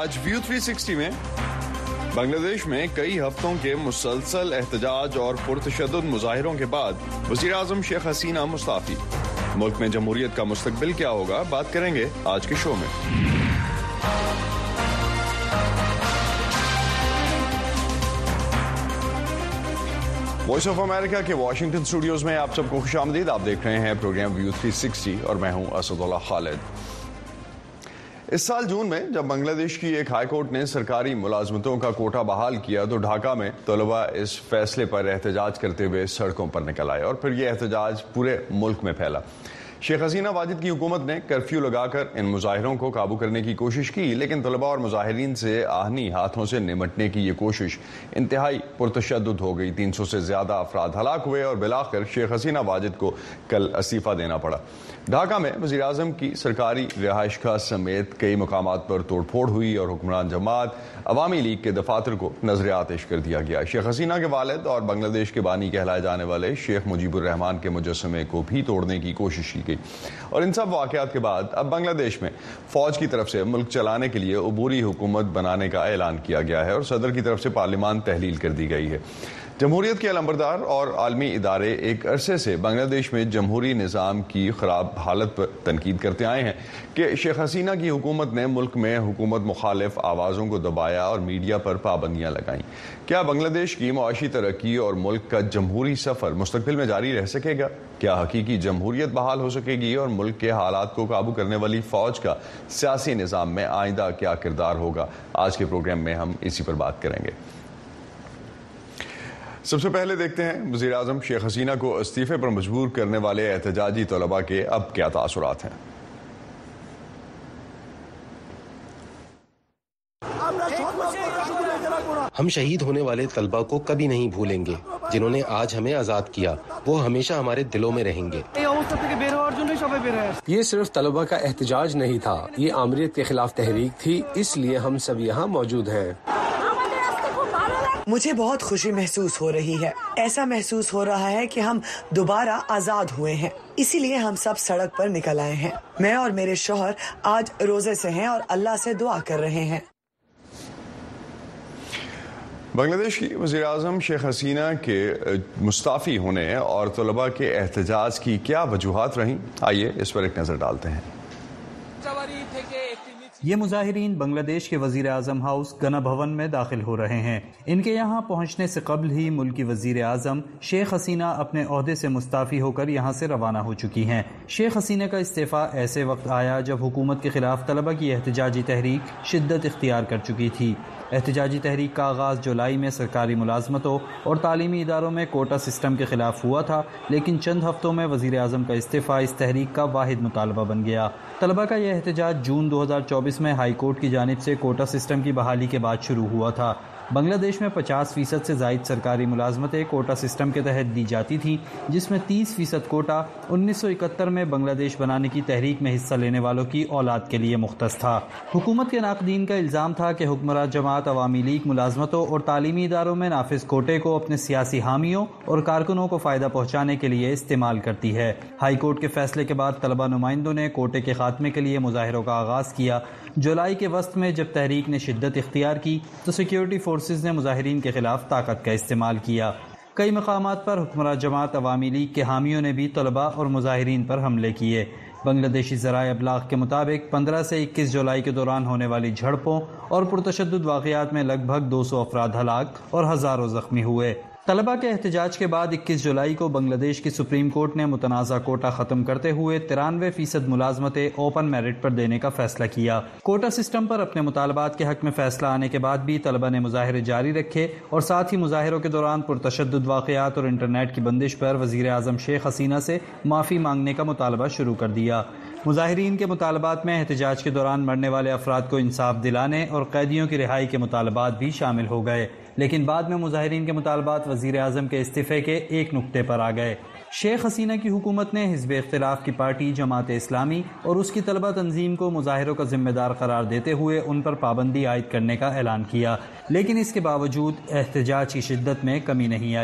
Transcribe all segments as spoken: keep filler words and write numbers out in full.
آج ویو تھری سکسٹی میں بنگلہ دیش میں کئی ہفتوں کے مسلسل احتجاج اور پرتشدد مظاہروں کے بعد وزیر اعظم شیخ حسینہ مستعفی. ملک میں جمہوریت کا مستقبل کیا ہوگا، بات کریں گے آج کے شو میں. وائس آف امریکہ کے واشنگٹن اسٹوڈیوز میں آپ سب کو خوش آمدید. آپ دیکھ رہے ہیں پروگرام ویو تھری سکسٹی اور میں ہوں اسد اللہ خالد. اس سال جون میں جب بنگلہ دیش کی ایک ہائی کورٹ نے سرکاری ملازمتوں کا کوٹا بحال کیا تو ڈھاکہ میں طلباء اس فیصلے پر احتجاج کرتے ہوئے سڑکوں پر نکل آئے اور پھر یہ احتجاج پورے ملک میں پھیلا. شیخ حسینہ واجد کی حکومت نے کرفیو لگا کر ان مظاہروں کو قابو کرنے کی کوشش کی، لیکن طلباء اور مظاہرین سے آہنی ہاتھوں سے نمٹنے کی یہ کوشش انتہائی پرتشدد ہو گئی. تین سو سے زیادہ افراد ہلاک ہوئے اور بالآخر شیخ حسینہ واجد کو کل استعفیٰ دینا پڑا. ڈھاکہ میں وزیر اعظم کی سرکاری رہائش گاہ سمیت کئی مقامات پر توڑ پھوڑ ہوئی اور حکمران جماعت عوامی لیگ کے دفاتر کو نظر آتش کر دیا گیا. شیخ حسینہ کے والد اور بنگلہ دیش کے بانی کہلائے جانے والے شیخ مجیب الرحمان کے مجسمے کو بھی توڑنے کی کوشش کی گئی. اور ان سب واقعات کے بعد اب بنگلہ دیش میں فوج کی طرف سے ملک چلانے کے لیے عبوری حکومت بنانے کا اعلان کیا گیا ہے اور صدر کی طرف سے پارلیمان تحلیل کر دی گئی ہے. جمہوریت کے علمبردار اور عالمی ادارے ایک عرصے سے بنگلہ دیش میں جمہوری نظام کی خراب حالت پر تنقید کرتے آئے ہیں کہ شیخ حسینہ کی حکومت نے ملک میں حکومت مخالف آوازوں کو دبایا اور میڈیا پر پابندیاں لگائیں. کیا بنگلہ دیش کی معاشی ترقی اور ملک کا جمہوری سفر مستقبل میں جاری رہ سکے گا؟ کیا حقیقی جمہوریت بحال ہو سکے گی اور ملک کے حالات کو قابو کرنے والی فوج کا سیاسی نظام میں آئندہ کیا کردار ہوگا؟ آج کے پروگرام میں ہم اسی پر بات کریں گے. سب سے پہلے دیکھتے ہیں وزیر اعظم شیخ حسینہ کو استعفے پر مجبور کرنے والے احتجاجی طلباء کے اب کیا تاثرات ہیں. ہم شہید ہونے والے طلباء کو کبھی نہیں بھولیں گے جنہوں نے آج ہمیں آزاد کیا. وہ ہمیشہ ہمارے دلوں میں رہیں گے. یہ صرف طلباء کا احتجاج نہیں تھا، یہ آمریت کے خلاف تحریک تھی، اس لیے ہم سب یہاں موجود ہیں. مجھے بہت خوشی محسوس ہو رہی ہے. ایسا محسوس ہو رہا ہے کہ ہم دوبارہ آزاد ہوئے ہیں، اسی لیے ہم سب سڑک پر نکل آئے ہیں. میں اور میرے شوہر آج روزے سے ہیں اور اللہ سے دعا کر رہے ہیں. بنگلہ دیش کی وزیر اعظم شیخ حسینہ کے مستعفی ہونے اور طلباء کے احتجاج کی کیا وجوہات رہیں، آئیے اس پر ایک نظر ڈالتے ہیں. یہ مظاہرین بنگلہ دیش کے وزیر اعظم ہاؤس گنا بھون میں داخل ہو رہے ہیں. ان کے یہاں پہنچنے سے قبل ہی ملکی وزیر اعظم شیخ حسینہ اپنے عہدے سے مستعفی ہو کر یہاں سے روانہ ہو چکی ہیں. شیخ حسینہ کا استعفیٰ ایسے وقت آیا جب حکومت کے خلاف طلباء کی احتجاجی تحریک شدت اختیار کر چکی تھی. احتجاجی تحریک کا آغاز جولائی میں سرکاری ملازمتوں اور تعلیمی اداروں میں کوٹا سسٹم کے خلاف ہوا تھا، لیکن چند ہفتوں میں وزیر اعظم کا استعفیٰ اس تحریک کا واحد مطالبہ بن گیا. طلباء کا یہ احتجاج جون دو ہزار چوبیس میں ہائی کورٹ کی جانب سے کوٹا سسٹم کی بحالی کے بعد شروع ہوا تھا. بنگلہ دیش میں پچاس فیصد سے زائد سرکاری ملازمتیں کوٹا سسٹم کے تحت دی جاتی تھیں، جس میں تیس فیصد کوٹا انیس سو اکہتر میں بنگلہ دیش بنانے کی تحریک میں حصہ لینے والوں کی اولاد کے لیے مختص تھا. حکومت کے ناقدین کا الزام تھا کہ حکمران جماعت عوامی لیگ ملازمتوں اور تعلیمی اداروں میں نافذ کوٹے کو اپنے سیاسی حامیوں اور کارکنوں کو فائدہ پہنچانے کے لیے استعمال کرتی ہے. ہائی کورٹ کے فیصلے کے بعد طلباء نمائندوں نے کوٹے کے خاتمے کے لیے مظاہروں کا آغاز کیا. جولائی کے وسط میں جب تحریک نے شدت اختیار کی تو سیکیورٹی فورسز نے مظاہرین کے خلاف طاقت کا استعمال کیا. کئی مقامات پر حکمران جماعت عوامی لیگ کے حامیوں نے بھی طلباء اور مظاہرین پر حملے کیے. بنگلہ دیشی ذرائع ابلاغ کے مطابق پندرہ سے اکیس جولائی کے دوران ہونے والی جھڑپوں اور پرتشدد واقعات میں لگ بھگ دو سو افراد ہلاک اور ہزاروں زخمی ہوئے. طلباء کے احتجاج کے بعد اکیس جولائی کو بنگلہ دیش کی سپریم کورٹ نے متنازع کوٹا ختم کرتے ہوئے ترانوے فیصد ملازمتیں اوپن میرٹ پر دینے کا فیصلہ کیا. کوٹا سسٹم پر اپنے مطالبات کے حق میں فیصلہ آنے کے بعد بھی طلباء نے مظاہرے جاری رکھے اور ساتھ ہی مظاہروں کے دوران پرتشدد واقعات اور انٹرنیٹ کی بندش پر وزیر اعظم شیخ حسینہ سے معافی مانگنے کا مطالبہ شروع کر دیا. مظاہرین کے مطالبات میں احتجاج کے دوران مرنے والے افراد کو انصاف دلانے اور قیدیوں کی رہائی کے مطالبات بھی شامل ہو گئے، لیکن بعد میں مظاہرین کے مطالبات وزیر اعظم کے استعفے کے ایک نقطے پر آ گئے. شیخ حسینہ کی حکومت نے حزب اختلاف کی پارٹی جماعت اسلامی اور اس کی طلبہ تنظیم کو مظاہروں کا ذمہ دار قرار دیتے ہوئے ان پر پابندی عائد کرنے کا اعلان کیا، لیکن اس کے باوجود احتجاج کی شدت میں کمی نہیں آئی.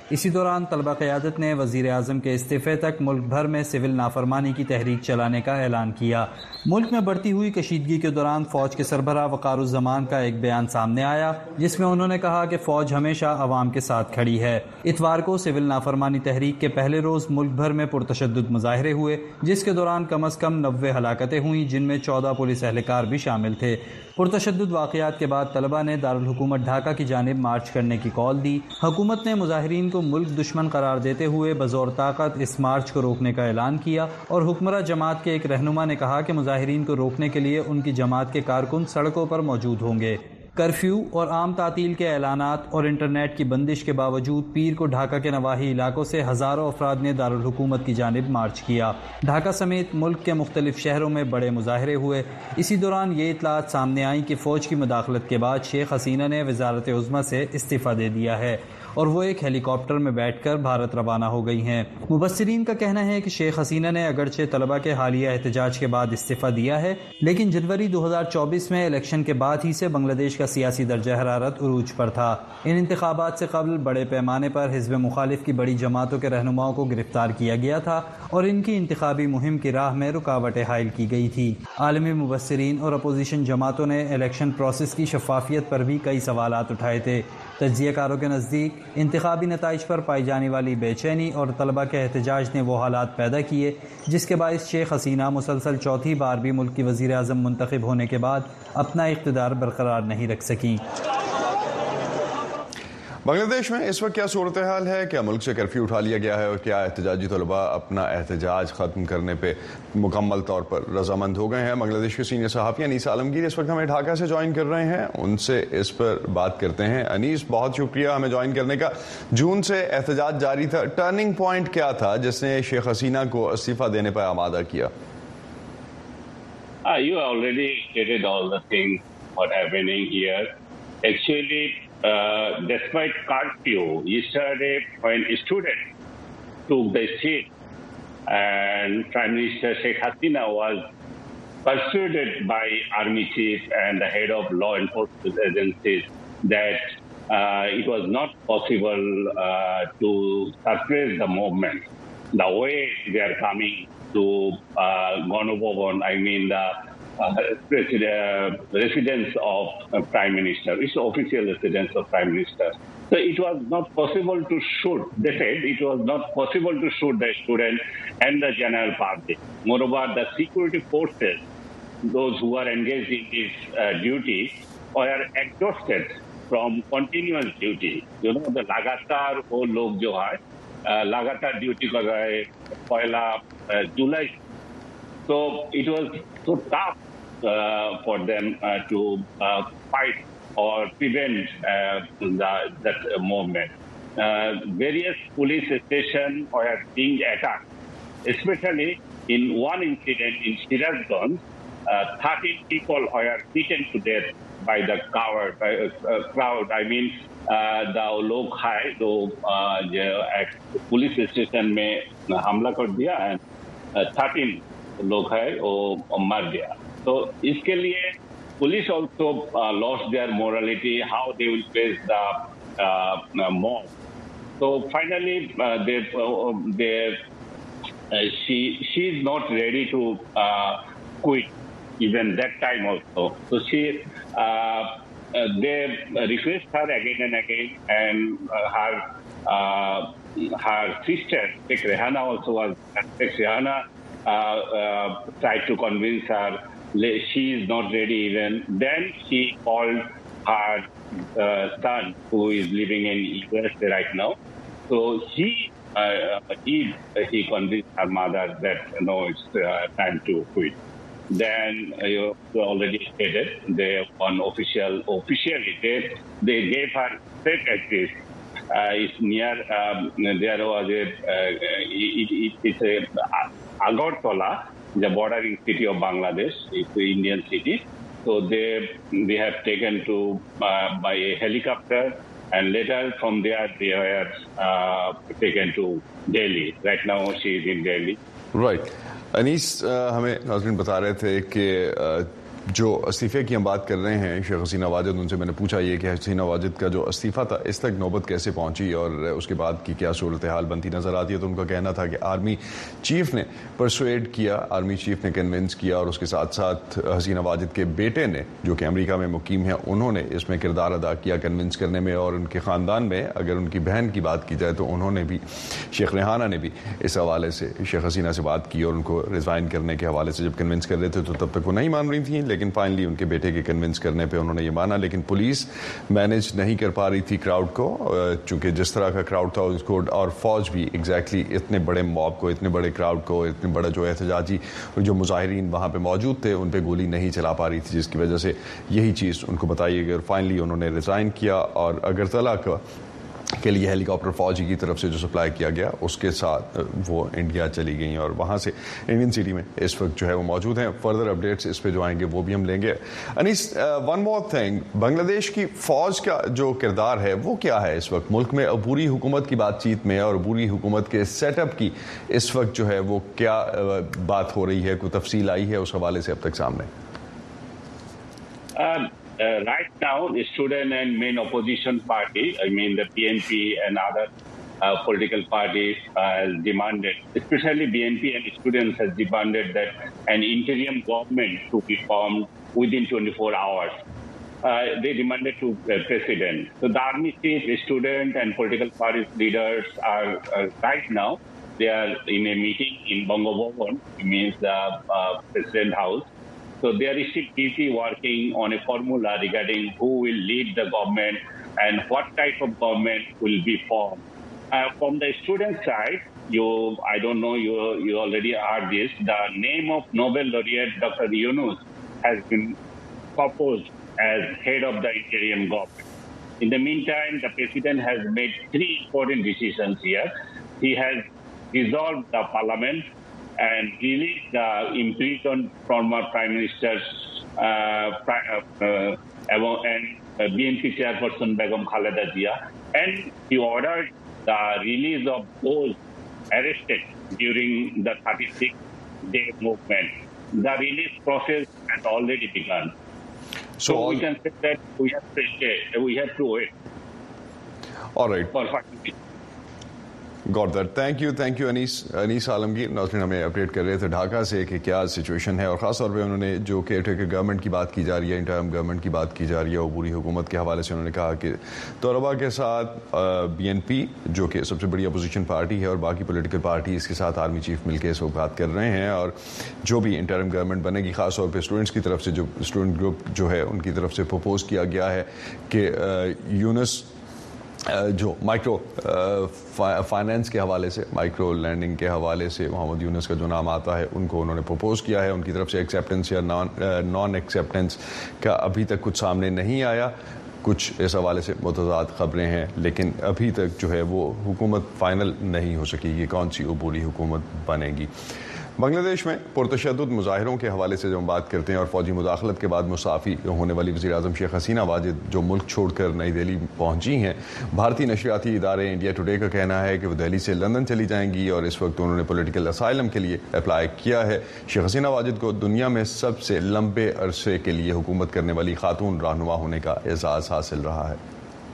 इसी दौरान तलबा क़यादत ने वज़ीर आज़म के इस्तीफ़े तक मुल्क भर में सिविल नाफरमानी की तहरीक चलाने का ऐलान किया। मुल्क में बढ़ती हुई कशीदगी के दौरान फ़ौज के सरबराह वक़ारुज़्ज़मान का एक बयान सामने आया जिसमें उन्होंने कहा कि फ़ौज हमेशा अवाम के साथ खड़ी है। इतवार को सिविल नाफरमानी तहरीक के पहले रोज़ मुल्क भर में पुरतशद्दुद मुज़ाहरे हुए जिसके दौरान कम अज़ कम नब्बे हलाकतें हुईं जिनमें चौदह पुलिस एहलकार भी शामिल थे। पुरतशद्दुद वाक़यात के बाद तलबा ने दारुल हुकूमत ढाका की जानिब मार्च करने की कॉल दी। हुकूमत ने मुज़ाहिरीन को मुल्क दुश्मन करार देते हुए बज़ौर ताकत इस मार्च को रोकने का ऐलान किया और हुक्मरान जमात के एक रहनुमा ने कहा कि मुज़ाहिरीन को रोकने के लिए उनकी जमात के कारकुन सड़कों पर मौजूद होंगे। कर्फ्यू और आम तातील के ऐलानात और इंटरनेट की बंदिश के बावजूद पीर को ढाका के नवाही इलाकों से हज़ारों अफराद ने दारुल हुकूमत की जानिब मार्च किया। ढाका समेत मुल्क के मुख्तलिफ शहरों में बड़े मुजाहरे हुए। इसी दौरान ये इतलात सामने आई कि फ़ौज की मुदाखलत के बाद शेख हसीना ने वज़ारत उज़्मा से इस्तीफ़ा दे दिया है और वो एक हेलीकॉप्टर में बैठकर भारत रवाना हो गई हैं। मुबस्सिरीन का कहना है कि शेख हसीना ने अगरचे तलबा के हालिया एहतजाज के बाद इस्तीफ़ा दिया है, लेकिन जनवरी दो हज़ार चौबीस में इलेक्शन के बाद ही से बांग्लादेश का सियासी दर्जा हरारत उरूज पर था। इन इंतखाबात से कबल बड़े पैमाने पर हिज़्ब मुखालिफ की बड़ी जमातों के रहनुमाओं को गिरफ्तार किया गया था और इनकी इंतखाबी मुहिम की राह में रुकावटें हायल की गई थी। आलमी मुबस्सिरीन और अपोजिशन जमातों ने इलेक्शन प्रोसेस की शफाफियत पर भी कई सवालात उठाए थे। तज्ज़ियाकारों के नज़दीक इंतखाबी नताइज पर पाई जाने वाली बेचैनी और तलबा के एहतजाज ने वो हालात पैदा किए जिसके बाइस शेख हसीना मुसलसल चौथी बार भी मुल्क की वज़ीर आज़म मुंतखब होने के बाद अपना इक़्तिदार बरकरार नहीं रख सकी। बांग्लादेश में इस वक्त क्या सूरत हाल है? क्या मुल्क से कर्फ्यू उठा लिया गया है और क्या एहतजाजी तलबा अपना एहतजाज ख़त्म करने पर मुकम्मल तौर पर रजामंद हो गए हैं? बांग्लादेश के सीनियर सहाफ़ी अनीस आलमगीर इस वक्त हमें ढाका से ज्वाइन कर रहे हैं, उनसे इस पर बात करते हैं। अनीस, बहुत शुक्रिया हमें ज्वाइन करने का। जून से एहतजाज जारी था, टर्निंग पॉइंट क्या था जिसने शेख हसीना को इस्तीफ़ा देने पर आमादा किया? You already stated all the things what happening here. Actually, uh, despite curfew, yesterday when students took the seat and Prime Minister Sheikh Hasina was persuaded by army chief and the head of law enforcement agencies that uh, it was not possible uh, to suppress the movement. The way they are coming to uh, Ganabhavan, I mean the uh, president, residence of uh, Prime Minister, it's the official residence of Prime Minister. So it was not possible to shoot. They said it was not possible to shoot the student and the general public. Moreover, the security forces, those who are engaged in this uh, duty, were exhausted from continuous duty. You know, the लगातार वो लोग जो है लगातार ड्यूटी कर रहे पहला जुलाई, so it was so tough uh, for them uh, to uh, fight or prevent uh, the, that uh, movement. Uh, various police stations were being attacked, especially in one incident in Sirazganj, uh, thirteen people were beaten to death by the coward, by, uh, crowd. I mean, uh, the लोग है तो police station में हमला कर दिया and thirteen लोग है वो मर गया. तो इसके लिए police also uh, lost their morality, how they will face the uh, mob. So finally, uh, they, uh, they, uh, she she is not ready to uh, quit even that time also. So she uh, uh, they request her again and again, and uh, her uh, her sister Sheikh Rehana also was Sheikh Rehana uh, uh, tried to convince her. She is not ready even. Then she called her uh, son, who is living in U S A right now. So he uh, he he convinced her mother that no, it's uh, time to quit. Then uh, you already stated they on official officially they they gave her state address. Uh, it's near um, there was a uh, it, it, it's a Agartala, the bordering city of Bangladesh. It's the Indian city. So they they have taken to uh, by a helicopter, and later from there they were uh, taken to Delhi. Right now she is in Delhi. Right. Anees, हमें नाज़रीन बता रहे थे कि جو استعفے کی ہم بات کر رہے ہیں شیخ حسینہ واجد، ان سے میں نے پوچھا یہ کہ حسینہ واجد کا جو استعفیٰ تھا اس تک نوبت کیسے پہنچی اور اس کے بعد کی کیا صورتحال بنتی نظر آتی ہے، تو ان کا کہنا تھا کہ آرمی چیف نے پرسویڈ کیا، آرمی چیف نے کنونس کیا، اور اس کے ساتھ ساتھ حسینہ واجد کے بیٹے نے جو کہ امریکہ میں مقیم ہیں انہوں نے اس میں کردار ادا کیا کنونس کرنے میں، اور ان کے خاندان میں اگر ان کی بہن کی بات کی جائے تو انہوں نے بھی، شیخ ریحانہ نے بھی اس حوالے سے شیخ حسینہ سے بات کی اور ان کو ریزائن کرنے کے حوالے سے جب کنونس کر رہے تھے تو تب تک وہ نہیں مان رہی تھیں، لیکن فائنلی ان کے بیٹے کے کنونس کرنے پہ انہوں نے یہ مانا. لیکن پولیس مینج نہیں کر پا رہی تھی کراؤڈ کو، چونکہ جس طرح کا کراؤڈ تھا اس کو، اور فوج بھی ایگزیکٹلی اتنے بڑے موب کو، اتنے بڑے کراؤڈ کو، اتنے بڑا جو احتجاجی جو مظاہرین وہاں پہ موجود تھے ان پہ گولی نہیں چلا پا رہی تھی، جس کی وجہ سے یہی چیز ان کو بتائی گئی اور فائنلی انہوں نے ریزائن کیا. اور اگرتلہ کا کے لیے ہیلی کاپٹر فوجی کی طرف سے جو سپلائی کیا گیا اس کے ساتھ وہ انڈیا چلی گئیں اور وہاں سے انڈین سٹی میں اس وقت جو ہے وہ موجود ہیں. فردر اپڈیٹس اس پہ جو آئیں گے وہ بھی ہم لیں گے. انیس، ون مور تھنگ، بنگلہ دیش کی فوج کا جو کردار ہے وہ کیا ہے اس وقت ملک میں عبوری حکومت کی بات چیت میں، اور عبوری حکومت کے سیٹ اپ کی اس وقت جو ہے وہ کیا بات ہو رہی ہے، کوئی تفصیل آئی ہے اس حوالے سے اب تک سامنے؟ Uh, right now, the student and main opposition party, I mean the B N P and other uh, political parties uh, has demanded, especially B N P and students has demanded that an interim government to be formed within twenty-four hours. Uh, they demanded to the uh, president. So the army chief, the student and political party leaders are uh, right now, they are in a meeting in Bangabhavan, means the uh, president house. So they are still busy working on a formula regarding who will lead the government and what type of government will be formed. Uh, from the student side, you, I don't know, you, you already heard this, the name of Nobel laureate Doctor Yunus has been proposed as head of the interim government. In the meantime, the president has made three important decisions here. He has dissolved the parliament and released the imprisoned former Prime Minister uh, uh, uh, and uh, B N P chairperson Begum Khaleda Zia, and he ordered the release of those arrested during the thirty-six day movement. The release process has already begun. So, so all, we can say that we have to stay, we have to wait. All right. For five گاٹ دیٹ. تھینک یو تھینک یو انیس انیس عالمگیر. ناظرین ہمیں اپڈیٹ کر رہے تھے ڈھاکہ سے کہ کیا سچویشن ہے، اور خاص طور پہ انہوں نے جو کیئر ٹیکر گورنمنٹ کی بات کی جا رہی ہے، انٹرم گورنمنٹ کی بات کی جا رہی ہے، عبوری حکومت کے حوالے سے انہوں نے کہا کہ طلباء کے ساتھ بی این پی جو کہ سب سے بڑی اپوزیشن پارٹی ہے اور باقی پولیٹیکل پارٹی اس کے ساتھ آرمی چیف مل کے اس وقت بات کر رہے ہیں، اور جو بھی انٹرم گورنمنٹ بنے گی خاص طور پہ اسٹوڈنٹس کی طرف سے جو اسٹوڈنٹ گروپ جو ہے ان کی طرف سے پرپوز کیا گیا ہے کہ یونس جو مائکرو فائنینس کے حوالے سے، مائکرو لینڈنگ کے حوالے سے محمد یونس کا جو نام آتا ہے ان کو انہوں نے پرپوز کیا ہے. ان کی طرف سے ایکسیپٹنس یا نان نان ایکسیپٹنس کا ابھی تک کچھ سامنے نہیں آیا. کچھ اس حوالے سے متضاد خبریں ہیں، لیکن ابھی تک جو ہے وہ حکومت فائنل نہیں ہو سکی کہ کون سی عبوری حکومت بنے گی. بنگلہ دیش میں پرتشدد مظاہروں کے حوالے سے جب ہم بات کرتے ہیں اور فوجی مداخلت کے بعد مسافی ہونے والی وزیر اعظم شیخ حسینہ واجد جو ملک چھوڑ کر نئی دہلی پہنچی ہیں، بھارتی نشریاتی ادارے انڈیا ٹوڈے کا کہنا ہے کہ وہ دہلی سے لندن چلی جائیں گی اور اس وقت انہوں نے پولیٹیکل اسائلم کے لیے اپلائی کیا ہے. شیخ حسینہ واجد کو دنیا میں سب سے لمبے عرصے کے لیے حکومت کرنے والی خاتون رہنما ہونے کا اعزاز حاصل رہا ہے.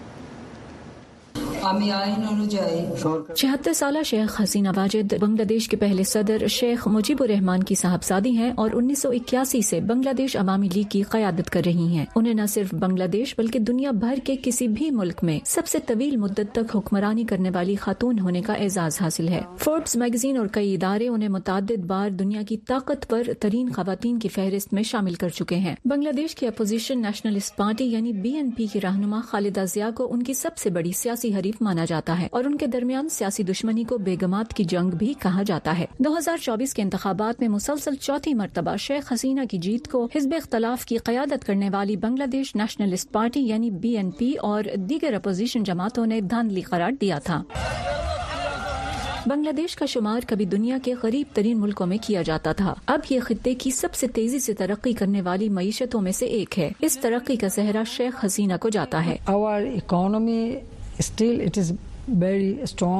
چھہتر سالہ شیخ حسینہ واجد بنگلہ دیش کے پہلے صدر شیخ مجیب الرحمان کی صاحبزادی ہیں اور انیس سو اکیاسی سے بنگلہ دیش عوامی لیگ کی قیادت کر رہی ہیں. انہیں نہ صرف بنگلہ دیش بلکہ دنیا بھر کے کسی بھی ملک میں سب سے طویل مدت تک حکمرانی کرنے والی خاتون ہونے کا اعزاز حاصل ہے. فوربس میگزین اور کئی ادارے انہیں متعدد بار دنیا کی طاقتور ترین خواتین کی فہرست میں شامل کر چکے ہیں. بنگلہ دیش کی اپوزیشن نیشنلسٹ پارٹی یعنی بی این پی کی رہنما خالدہ ضیاء کو ان کی سب سے بڑی سیاسی حریف مانا جاتا ہے اور ان کے درمیان سیاسی دشمنی کو بیگمات کی جنگ بھی کہا جاتا ہے. دو ہزار چوبیس کے انتخابات میں مسلسل چوتھی مرتبہ شیخ حسینہ کی جیت کو حزب اختلاف کی قیادت کرنے والی بنگلہ دیش نیشنلسٹ پارٹی یعنی بی این پی اور دیگر اپوزیشن جماعتوں نے دھاندلی قرار دیا تھا. بنگلہ دیش کا شمار کبھی دنیا کے غریب ترین ملکوں میں کیا جاتا تھا. اب یہ خطے کی سب سے تیزی سے ترقی کرنے والی معیشتوں میں سے ایک ہے. اس ترقی کا سہرا شیخ حسینہ کو جاتا ہے. Our economy still it is very strong.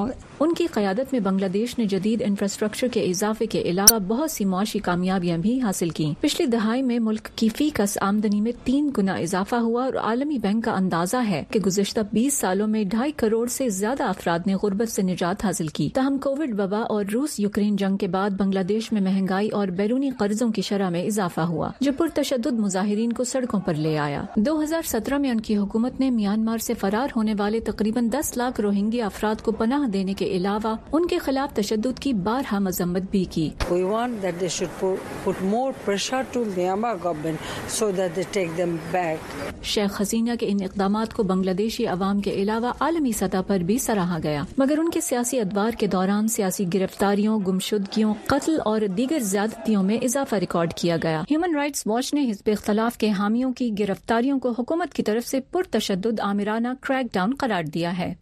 ان کی قیادت میں بنگلہ دیش نے جدید انفراسٹرکچر کے اضافے کے علاوہ بہت سی معاشی کامیابیاں بھی حاصل کی. پچھلی دہائی میں ملک کی فی کس آمدنی میں تین گنا اضافہ ہوا اور عالمی بینک کا اندازہ ہے کہ گزشتہ بیس سالوں میں ڈھائی کروڑ سے زیادہ افراد نے غربت سے نجات حاصل کی. تاہم کووڈ وبا اور روس یوکرین جنگ کے بعد بنگلہ دیش میں مہنگائی اور بیرونی قرضوں کی شرح میں اضافہ ہوا جو پرتشدد مظاہرین کو سڑکوں پر لے آیا. دو ہزار سترہ میں ان کی حکومت نے میانمار سے فرار ہونے والے تقریباً دس لاکھ روہنگیا افراد کو پناہ دینے کے علاوہ ان کے خلاف تشدد کی بارہا مذمت بھی کی. We want that they should put more pressure to Myanmar government so that they take them back. شیخ حسینہ کے ان اقدامات کو بنگلہ دیشی عوام کے علاوہ عالمی سطح پر بھی سراہا گیا، مگر ان کے سیاسی ادوار کے دوران سیاسی گرفتاریوں، گمشدگیوں، قتل اور دیگر زیادتیوں میں اضافہ ریکارڈ کیا گیا. ہیومن رائٹس واچ نے حزب اختلاف کے حامیوں کی گرفتاریوں کو حکومت کی طرف سے پرتشدد آمرانہ کریک ڈاؤن قرار دیا ہے.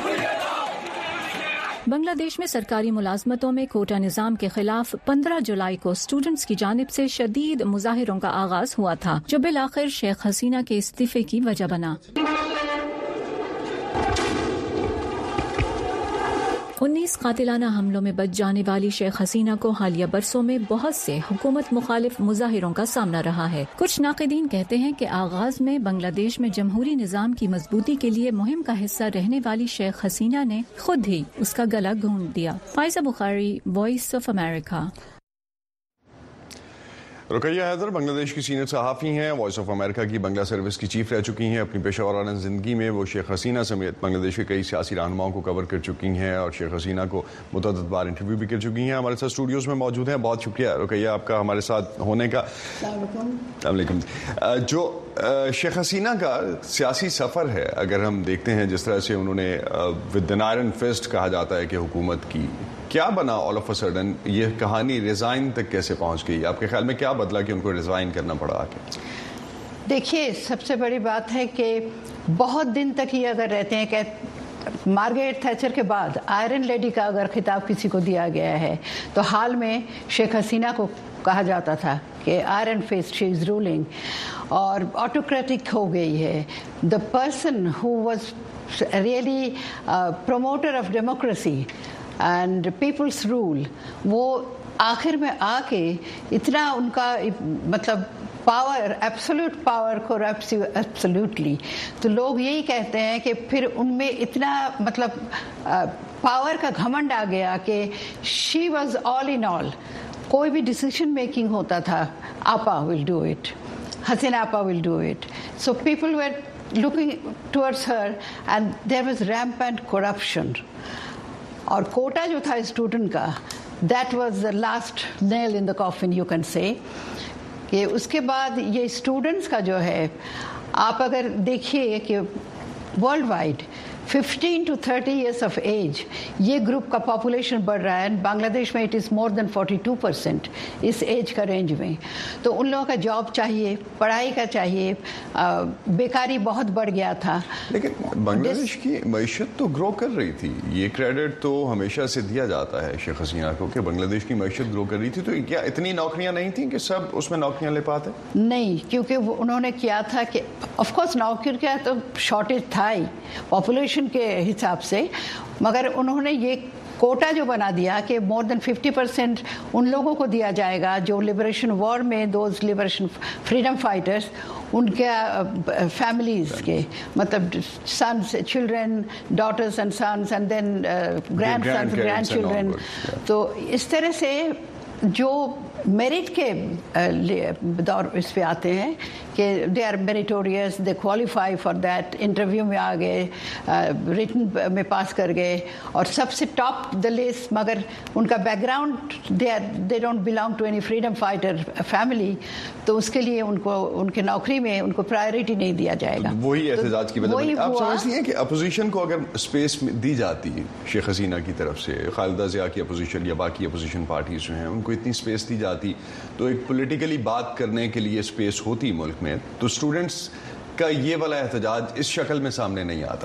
بنگلہ دیش میں سرکاری ملازمتوں میں کوٹا نظام کے خلاف پندرہ جولائی کو اسٹوڈنٹس کی جانب سے شدید مظاہروں کا آغاز ہوا تھا جو بالآخر شیخ حسینہ کے استعفے کی وجہ بنا. انیس قاتلانہ حملوں میں بچ جانے والی شیخ حسینہ کو حالیہ برسوں میں بہت سے حکومت مخالف مظاہروں کا سامنا رہا ہے. کچھ ناقدین کہتے ہیں کہ آغاز میں بنگلہ دیش میں جمہوری نظام کی مضبوطی کے لیے مہم کا حصہ رہنے والی شیخ حسینہ نے خود ہی اس کا گلا گھونٹ دیا. فائزہ بخاری، وائس آف امریکہ. رقیہ حیدر بنگلہ دیش کی سینئر صحافی ہیں، وائس آف امریکہ کی بنگلہ سروس کی چیف رہ چکی ہیں. اپنی پیشہ ورانہ زندگی میں وہ شیخ حسینہ سمیت بنگلہ دیش کے کئی سیاسی رہنماؤں کو کور کر چکی ہیں اور شیخ حسینہ کو متعدد بار انٹرویو بھی کر چکی ہیں. ہمارے ساتھ اسٹوڈیوز میں موجود ہیں. بہت شکریہ رقیہ آپ کا ہمارے ساتھ ہونے کا. السلام علیکم. جو شیخ حسینہ کا سیاسی سفر ہے، اگر ہم دیکھتے ہیں جس طرح سے انہوں نے ود این آئرن فسٹ کہا جاتا ہے کہ حکومت کی، کیا بنا آل آف اے سڈن؟ یہ کہانی ریزائن تک کیسے پہنچ گئی؟ آپ کے خیال میں کیا بدلا کہ ان کو ریزائن کرنا پڑا آ کے؟ دیکھیے، سب سے بڑی بات ہے کہ بہت دن تک یہ اگر رہتے ہیں کہ مارگریٹ تھیچر کے بعد آئرن لیڈی کا اگر خطاب کسی کو دیا گیا ہے تو حال میں شیخ حسینہ کو کہا جاتا تھا کہ آئرن فیس شی از رولنگ اور آٹوکریٹک ہو گئی ہے. دا پرسن ہو واز ریئلی پروموٹر آف ڈیموکریسی اینڈ پیپلس رول، وہ آخر میں آ کے اتنا ان کا مطلب پاور، ایبسولوٹ پاور کرپٹس یو ایبسولوٹلی. تو لوگ یہی کہتے ہیں کہ پھر ان میں اتنا مطلب پاور کا گھمنڈ آ گیا کہ شی واز آل ان آل. کوئی بھی ڈیسیشن میکنگ ہوتا تھا، آپا ول ڈو اٹ، حسین آپا ول ڈو اٹ. سو پیپل ویر looking towards her and there was rampant corruption. اور کوٹا جو تھا اسٹوڈنٹ کا، that was the last nail in the coffin you can say. کہ اس کے بعد یہ اسٹوڈنٹس کا جو ہے، آپ اگر دیکھیے کہ ورلڈ وائڈ ففٹین ٹو تھرٹی ایئرس آف ایج یہ گروپ کا پاپولیشن بڑھ رہا ہے. بنگلہ دیش میں اٹ از مور دین فورٹی ٹو پرسینٹ اس ایج کا رینج میں. تو ان لوگوں کا جاب چاہیے، پڑھائی کا چاہیے. بیکاری بہت بڑھ گیا تھا. لیکن بنگلہ دیش کی معیشت تو گرو کر رہی تھی. یہ کریڈٹ تو ہمیشہ سے دیا جاتا ہے شیخ حسینہ کو کہ بنگلہ دیش کی معیشت گرو کر رہی تھی. تو کیا اتنی نوکریاں نہیں تھیں کہ سب اس میں نوکریاں لے پاتے؟ نہیں، کیونکہ وہ انہوں نے کیا تھا کہ آف کورس نوکری کا تو شارٹیج تھا ہی پاپولیشن کے حساب سے، مگر انہوں نے یہ کوٹا جو بنا دیا کہ مور دین ففٹی پرسینٹ ان لوگوں کو دیا جائے گا جو لبریشن وار میں، دوز لبریشن فریڈم فائٹرس، ان کے فیملیز کے مطلب سنس، چلڈرن، ڈاٹرس اینڈ سنس اینڈ دین گرینڈ سنس، گرینڈ چلڈرن. تو اس طرح سے جو میرٹ کے دور اس پہ آتے ہیں کہ دے آر میریٹوریس، دے کوالیفائی فار دیٹ، انٹرویو میں آ گئے، ریٹن میں پاس کر گئے اور سب سے ٹاپ دا لسٹ، مگر ان کا بیک گراؤنڈ دے آر دے ڈونٹ بلانگ ٹو اینی فریڈم فائٹر فیملی، تو اس کے لیے ان کو ان کے نوکری میں ان کو پرائرٹی نہیں دیا جائے گا. وہی احتجاج کی وجہ. آپ سمجھتی ہیں کہ اپوزیشن کو اگر اسپیس دی جاتی شیخ حسینہ کی طرف سے، خالدہ ضیاء کی اپوزیشن یا باقی اپوزیشن پارٹیز جو ہیں ان کو اتنی اسپیس دی جاتی تو ایک پولیٹیکلی بات کرنے کے لیے اسپیس ہوتی ملک میں، تو اسٹوڈنٹس کا یہ والا احتجاج اس شکل میں سامنے نہیں آتا؟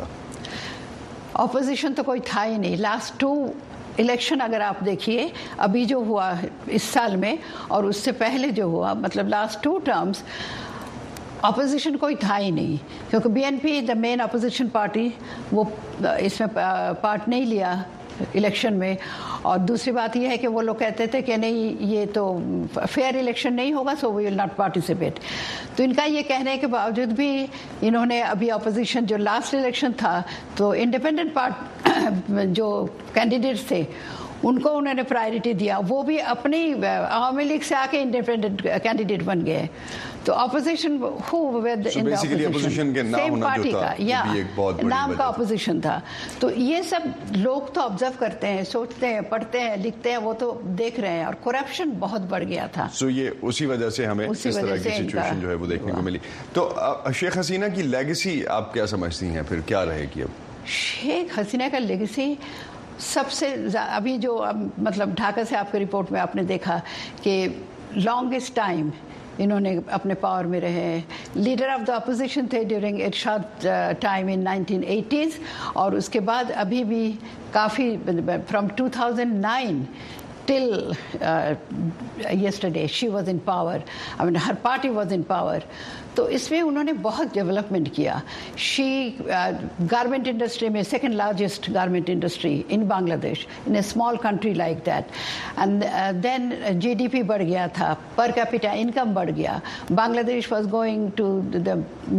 اپوزیشن تو کوئی تھا ہی نہیں. لاسٹ ٹو الیکشن اگر آپ دیکھیے ابھی جو ہوا اس سال میں اور اس سے پہلے جو ہوا، مطلب لاسٹ ٹو ٹرمز اپوزیشن کوئی تھا ہی نہیں، کیونکہ بی این پی دا مین اپوزیشن پارٹی وہ اس میں پارٹ نہیں لیا. Election में। और दूसरी बात यह है कि वो लोग कहते थे कि नहीं ये तो फेयर इलेक्शन नहीं होगा, so we will not participate. तो इनका ये कहने के बावजूद भी इन्होंने अभी अपोजिशन जो लास्ट इलेक्शन था तो इंडिपेंडेंट पार्ट जो कैंडिडेट्स थे उनको उन्होंने प्रायोरिटी दिया, वो भी अपनी आवामी लीग से आके इंडिपेंडेंट कैंडिडेट बन गए। तो opposition who with in the opposition same party का या नाम का अपोजिशन था। तो ये सब लोग तो ऑब्जर्व करते हैं, सोचते हैं, पढ़ते हैं, लिखते हैं, वो तो देख रहे हैं। और करप्शन बहुत बढ़ गया था। सो ये उसी वजह से हमें इस तरह की सिचुएशन जो है वो देखने को मिली। तो शेख हसीना की लेगेसी आप क्या समझती हैं, फिर क्या रहेगी अब? शेख हसीना का लेगेसी सबसे अभी जो मतलब ढाका से आपके रिपोर्ट में आपने देखा कि लॉन्गेस्ट टाइम इन्होंने अपने पावर में रहे। लीडर ऑफ द अपोजिशन थे during Ershad time in nineteen eighties, और उसके बाद अभी भी काफ़ी from two thousand nine till uh, yesterday she was in power. I mean her party was in power. तो इसमें उन्होंने बहुत डेवलपमेंट किया। शी गारमेंट इंडस्ट्री में second largest garment industry in Bangladesh, in a small country like that. And then GDP बढ़ गया था, per capita income बढ़ गया। Bangladesh was going to the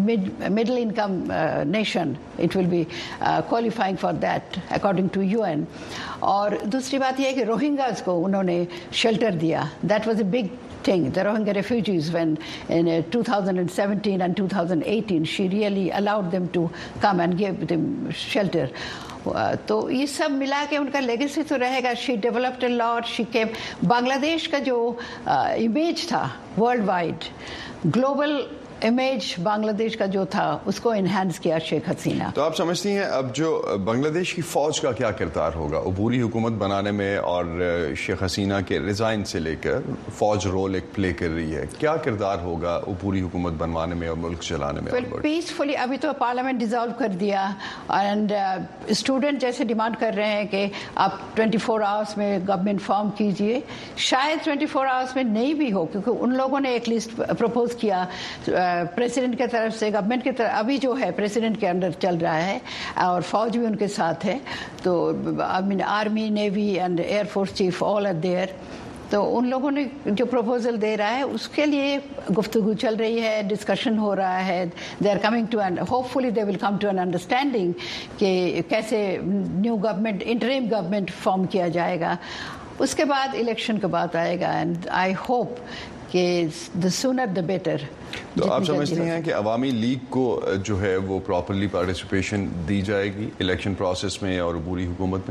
middle income nation, it will be qualifying for that according to UN. और दूसरी बात यह है कि रोहिंग्याज को उन्होंने शेल्टर दिया। That was a big thing. The Rohingya refugees, when in uh, two thousand seventeen and two thousand eighteen, she really allowed them to come and give them shelter. Uh, तो ये सब मिला के उनका लेगेसी तो रहेगा। She developed a lot, she came Bangladesh का जो इमेज uh, था world wide, global image Bangladesh का जो था उसको इन्हांस किया शेख हसीना। तो आप समझती हैं अब जो बांग्लादेश की फौज का क्या किरदार होगा अबूरी हुकूमत बनाने में, और शेख हसीना के रिजाइन से लेकर फौज रोल एक प्ले कर रही है, क्या किरदार होगा अबूरी हुकूमत बनवाने में और मुल्क चलाने में? well, पीसफुली अभी तो पार्लियामेंट डिसॉल्व कर दिया, एंड स्टूडेंट जैसे डिमांड कर रहे हैं कि आप ट्वेंटी फोर आवर्स में गवर्नमेंट फॉर्म कीजिए। शायद ट्वेंटी फोर आवर्स में नहीं भी हो, क्योंकि उन लोगों ने एक लिस्ट प्रपोज किया प्रेसिडेंट uh, के तरफ से, गवर्नमेंट के तरफ अभी जो है प्रेसिडेंट के अंडर चल रहा है और फौज भी उनके साथ है। तो I mean army, navy and air force chief all are there. तो उन लोगों ने जो प्रपोजल दे रहा है उसके लिए गुफ्तगू चल रही है, डिस्कशन हो रहा है। They are coming to end hopefully they will come to an understanding कि कैसे new government, interim government form किया जाएगा। उसके बाद इलेक्शन का बात आएगा, एंड आई होप कि the sooner the better। तो आप समझते हैं कि अवामी लीग को जो है वो प्रॉपरली पार्टिसिपेशन दी जाएगी इलेक्शन प्रोसेस में और अबूरी हुकूमत में?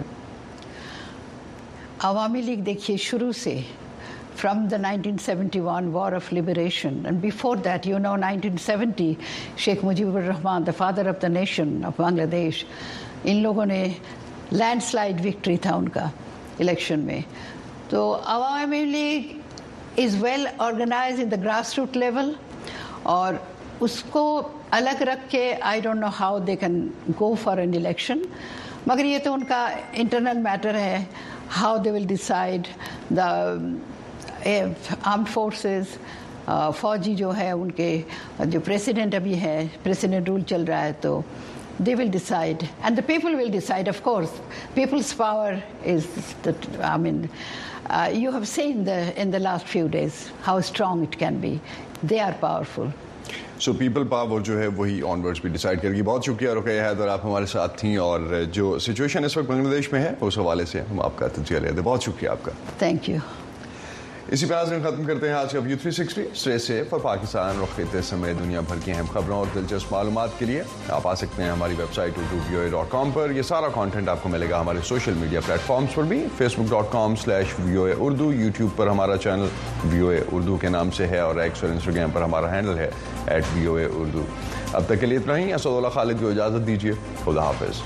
अवामी लीग देखिए शुरू से from the nineteen seventy-one war of liberation, and before that, you know, nineteen seventy, Sheikh Mujibur Rahman, the father of the nation of Bangladesh, इन लोगों ने लैंडस्लाइड विक्ट्री था उनका इलेक्शन में। तो Awami League is well organized in the grassroots level, और उसको अलग रख के I don't know how they can go for an election, मगर ये तो उनका internal matter है, how they will decide। the uh, armed forces, uh, फौजी जो है उनके जो प्रेसिडेंट अभी है, प्रेसिडेंट रूल चल रहा है, तो they will decide and the people will decide, of course। people's power is the, I mean Uh, you have seen the in the last few days how strong it can be. They are powerful. So people power जो है वही onwards भी decide करेगी। बहुत शुक्रिया रुकैया हैदर, आप हमारे साथ थी, और जो सिचुएशन इस वक्त बांग्लादेश में है उस हवाले से हम आपका तज्जिया लेते हैं। बहुत शुक्रिया आपका। Thank you. इसी पर आज खत्म करते हैं आज का view three sixty. Stay safe और पाकिस्तान और खित्ते समेत दुनिया भर की अहम खबरों और दिलचस्प मालूमात के लिए आप आ सकते हैं हमारी website Urdu V O A dot com पर। यह सारा कंटेंट आपको मिलेगा हमारे सोशल मीडिया प्लेटफॉर्म्स पर भी, Facebook dot com slash V O A Urdu, YouTube पर हमारा channel V O A Urdu के नाम से है, और एक्स और इंस्टाग्राम पर हमारा हैंडल है at V O A Urdu. अब तक के लिए इतना ही। असदुल्ला खालिद को इजाज़त दीजिए। खुदा हाफिज़।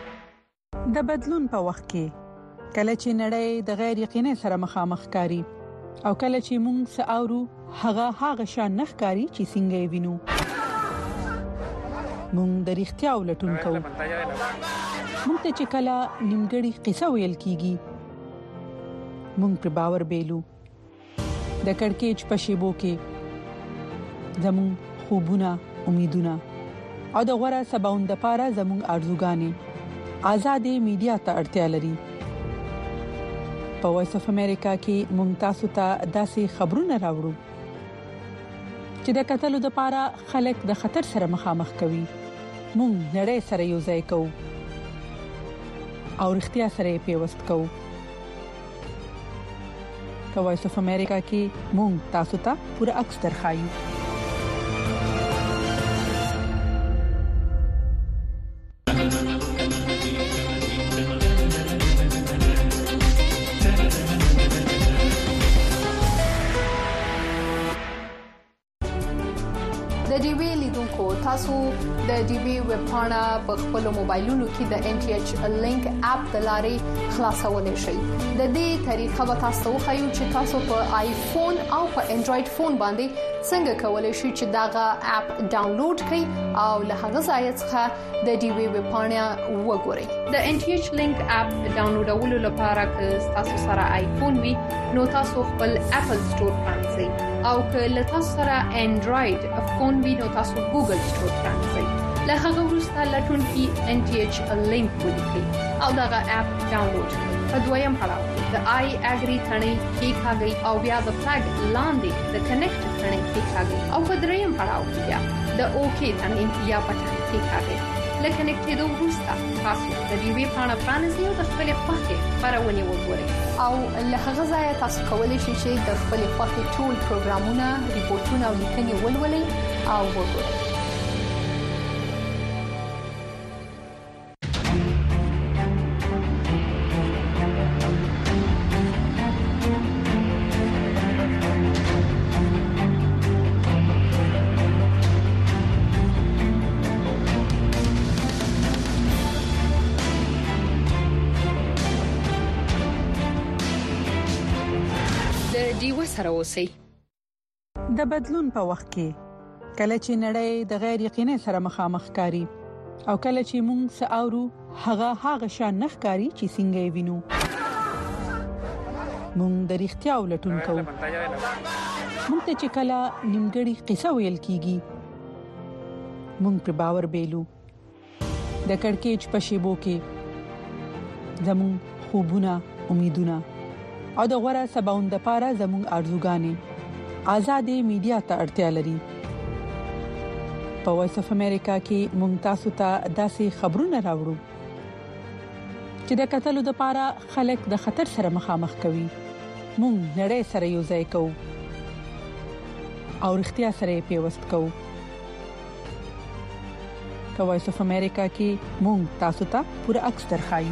د بدلون په وخت کې کله چې نړۍ د غیر یقیني سره مخامخ کاری او کله چې مونږ ساورو هغه هغه شان نخکاری چې څنګه یې وینو مونږ د اړتیا ولټون کوو مونږ ته چې کله نیمګړی قصه ویل کیږي مونږ پر باور بیلو د کڑکېچ په شیبو کې زمون خوبونه امیدونه او د غوړه سباوند لپاره زمون ارزوګانې آزادې میډیا ته اړتیا لري په وایس اف امریکا کې مونږ تاسو ته داسې خبرونه راوړو چې د قتلو لپاره خلک د خطر سره مخامخ کوي مونږ نړۍ سره یو ځای کوو او اړتیا سره پیوست کوو په وایس اف امریکا کې مونږ تاسو ته پوره عکس درخایو تاسو د ډي بي ویب پاڼه په خپل موبایلونو کې د ان ټي ایچ لینک اپ د لارې خلاصولای شئ د دې طریقه به تاسو خو چې تاسو په آیفون او په انډراید فون باندې څنګه کولای شئ چې داغه اپ ډاونلوډ کړئ او له هغه ځای څخه د ډي بي ویب پاڼه وګورئ د ان ټي ایچ لینک اپ ډاونلوډولو لپاره که تاسو سره آیفون وي نو تاسو خپل اپل سٹور پرانځئ او که له تاسو سره انډراید فون وي نو تاسو ګوګل سٹور پرانځئ له هغه وروسته لټون کې ان ټي ایچ لینک ولیکئ او داغه اپ ډاونلوډ کړئ په دویم پړاو د آی اګری ثنې کې ښاګي او بیا د فلګ لاندې د کنیکټ ثنې کې ښاګي او په دریم پړاو کې بیا د اوکی ثنې یا پټن کې ښاګي لکه نکټېدو وروسته تاسو د دې وی پاڼه پرانیزئ او د خپل خوښې خبرونه وګورئ او له هغه ځای تاسو کولی شئ چې د خپل خوښې ټول پروګرامونه ریپورتونه او لیکنې ولولئ او وګورئ سره اوسئ د بدلون په وخت کې کله چې نړۍ د غیر یقیني سره مخامخ کاری او کله چې موږ ساورو هغه هغه شان نخکاری چې څنګه یې وینو موږ د اړتیا ولټون کوو موږ ته چې کله نیمګړی قصه ویل کیږي موږ پر باور بیلو د کڑکېچ په شیبو کې زمون خوبونه امیدونه او د غوړه سباوند لپاره زموږ ارزوګانې آزادې میډیا ته اړتیا لري په وایس اف امریکا کې مونږ تاسو ته داسې خبرونه راوړو چې د قتلو لپاره خلک د خطر سره مخامخ کوي مونږ نړۍ سره یو ځای کوو او اړتیا سره پیوست کوو په وایس اف امریکا کې مونږ تاسو ته پوره عکس درخایو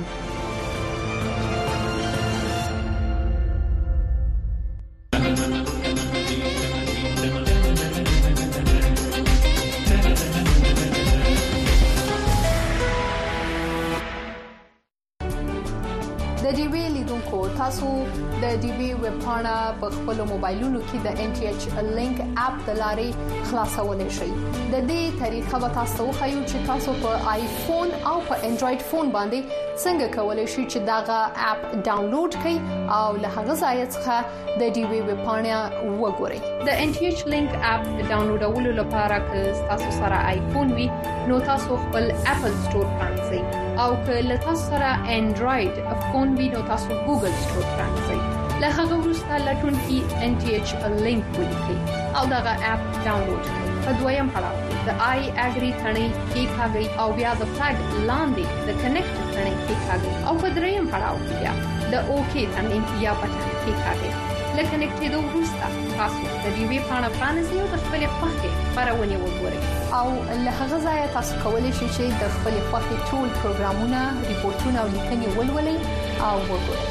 تاسو د ډي بي ویب پاڼه په خپل موبایلونو کې د ان ټي ایچ لینک اپ د لارې خلاصولای شئ د دې طریقه به تاسو خو چې تاسو په آیفون او په انډراید فون باندې څنګه کولای شئ چې داغه اپ ډاونلوډ کړئ او له هغه ځای څخه د ډي بي ویب پاڼه وګورئ د ان ټي ایچ لینک اپ ډاونلوډولو لپاره که تاسو سره آیفون وي نو تاسو خپل اپل سٹور پرانځئ او که له تاسو سره انډراید فون وي نو تاسو ګوګل سٹور پرانځئ له هغه وروسته لټون کې ان ټي ایچ لینک ولیکئ او داغه اپ ډاونلوډ کړئ په دویم پړاو د آی اګری ثنې کې ښاګي او بیا د فلګ لاندې د کنیکټ ثنې کې ښاګي او په دریم پړاو کې بیا د اوکی ثنې یا پټن کې ښاګي لکه نکټېدو وروسته تاسو د دې وی پاڼه پرانیزئ او د خپل خوښې خبرونه وګورئ او له هغه ځای تاسو کولی شئ چې د خپل خوښې ټول پروګرامونه ریپورتونه او لیکنې ولولئ او وګورئ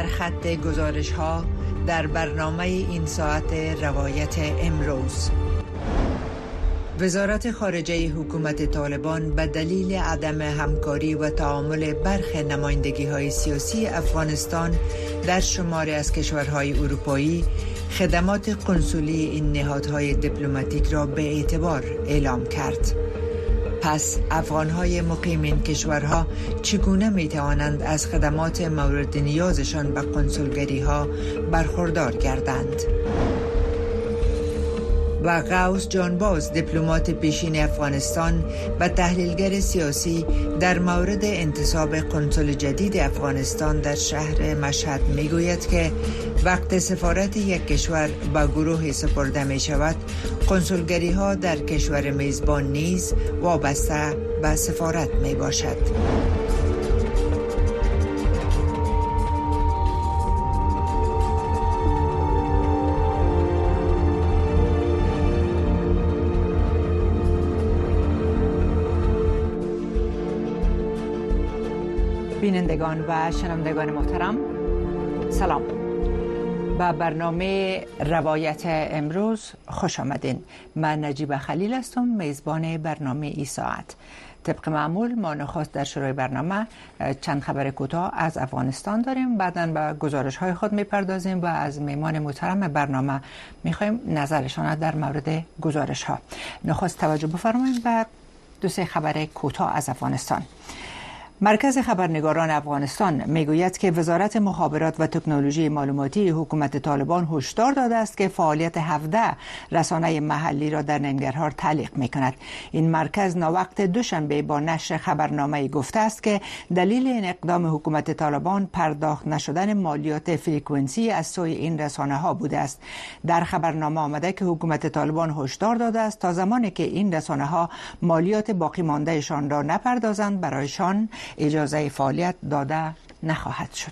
سرخط گزارش ها در برنامه این ساعت روایت امروز. وزارت خارجه حکومت طالبان به دلیل عدم همکاری و تعامل برخی نمایندگی‌های سیاسی افغانستان در شماری از کشورهای اروپایی خدمات قنصلی این نهادهای دیپلماتیک را به اعتبار اعلام کرد. پس افغانهای مقیم این کشورها چگونه می توانند از خدمات مورد نیازشان به قنصلگری ها برخوردار گردند؟ و غوث جانباز دیپلمات پیشین افغانستان و تحلیلگر سیاسی در مورد انتصاب قنصل جدید افغانستان در شهر مشهد می گوید که وقت سفارت یک کشور به گروه سپرده می شود، قنصلگری ها در کشور میزبان نیز وابسته به سفارت می باشد. بینندگان و شنوندگان محترم، سلام. به برنامه روایت امروز خوش آمدین. من نجیب خلیل هستم، میزبان برنامه ای ساعت. طبق معمول ما نخست در شروع برنامه چند خبر کوتاه از افغانستان داریم، بعداً به گزارش های خود میپردازیم و از میمان محترم برنامه میخوایم نظرشان در مورد گزارش ها. نخست توجه بفرمایید به دو سه خبر کوتاه از افغانستان. مرکز خبرنگاران افغانستان میگوید که وزارت مخابرات و تکنولوژی معلوماتی حکومت طالبان هشدار داده است که فعالیت هفده رسانه محلی را در ننگرهار تعلیق میکند. این مرکز ناوقت دوشنبه با نشر خبرنامه گفته است که دلیل این اقدام حکومت طالبان پرداخت نشدن مالیات فرکانسی از سوی این رسانه ها بوده است. در خبرنامه آمده که حکومت طالبان هشدار داده است تا زمانی که این رسانه ها مالیات باقی ماندهشان را نپردازند برایشان اجازه فعالیت داده نخواهد شد.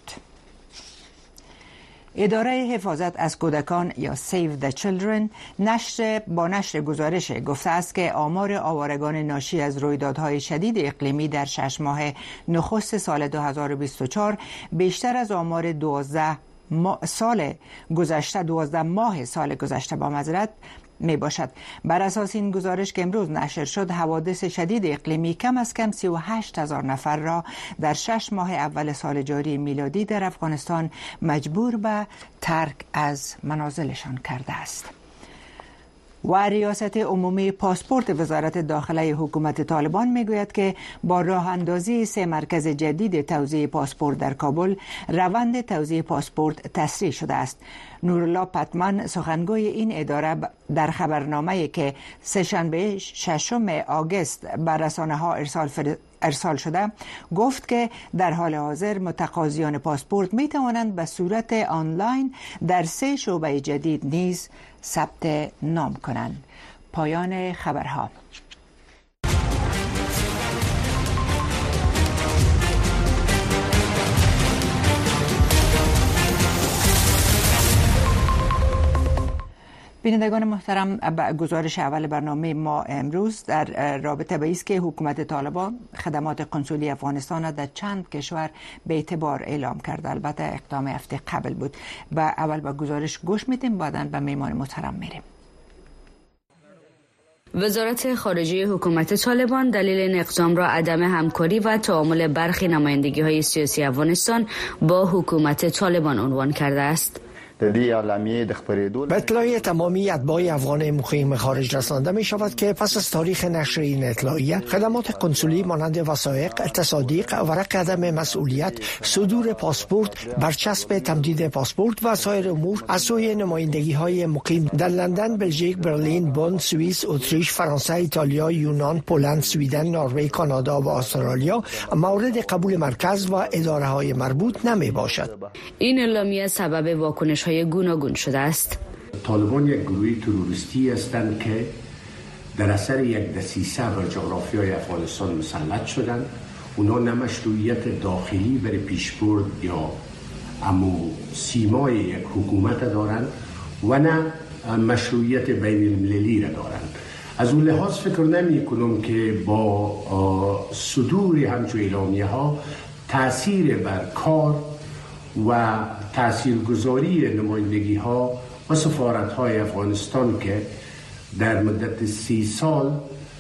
اداره حفاظت از کودکان یا Save the Children نشر با نشر گزارش گفته است که آمار آوارگان ناشی از رویدادهای شدید اقلیمی در شش ماه نخست سال دو هزار و بیست و چهار بیشتر از آمار دوازده سال گذشته دوازده ماه سال گذشته با معذرت می باشد. بر اساس این گزارش که امروز نشر شد، حوادث شدید اقلیمی کم از کم سی و هشت هزار نفر را در شش ماه اول سال جاری میلادی در افغانستان مجبور به ترک از منازلشان کرده است. و ریاست عمومی پاسپورت وزارت داخله حکومت طالبان میگوید که با راه اندازی سه مرکز جدید توزیع پاسپورت در کابل، روند توزیع پاسپورت تسریع شده است. نورالله پتمن سخنگوی این اداره در خبرنامه‌ای که سه‌شنبه ششم آگوست به رسانه ها ارسال فر... ارسال شده گفت که در حال حاضر متقاضیان پاسپورت می توانند به صورت آنلاین در سه شعبه جدید نیز ثبت نام کنند. پایان خبرها. بینندگان محترم، گزارش اول برنامه ما امروز در رابطه با است که حکومت طالبان خدمات قنصلی افغانستان در چند کشور به اعتبار اعلام کرده. البته اقدام هفته قبل بود. و اول با گزارش گوش میدیم، بعداً به میمان محترم میریم. وزارت خارجه حکومت طالبان دلیل این اقدام را عدم همکاری و تعامل برخی نمایندگی‌های سیاسی افغانستان با حکومت طالبان عنوان کرده است. به اطلاعیه تمامی اتباع افغان مقیم خارج رسانده می شود که پس از تاریخ نشر این اطلاعیه، خدمات قنصلی مانند وثایق، تصادیق، ورق عدم مسئولیت، صدور پاسپورت، برچسب تمدید پاسپورت و سایر امور از سوی نمایندگی های مقیم در لندن، بلژیک، برلین، بن، سوئیس، اتریش، فرانسه، ایتالیا، یونان، پولند، سوئیدن، نروژ، کانادا و استرالیا مورد قبول مرکز و اداره های مربوط نمی باشد. این اعلامیه سبب واکنش های گوناگون شده است. طالبان یک گروه تروریستی هستند که در اثر یک دسیسه بر جغرافیای افغانستان مسلط شدند. اونا نه مشروعیت داخلی برای پیشبرد یا امو سیمای یک حکومت دارند و نه مشروعیت بین المللی را دارند. از اون لحاظ فکر نمی کنم که با صدور همچون اعلامیه ها تأثیر بر کار و تاثیرگذاری نمایندگی ها و سفارت های افغانستان که در مدت سی سال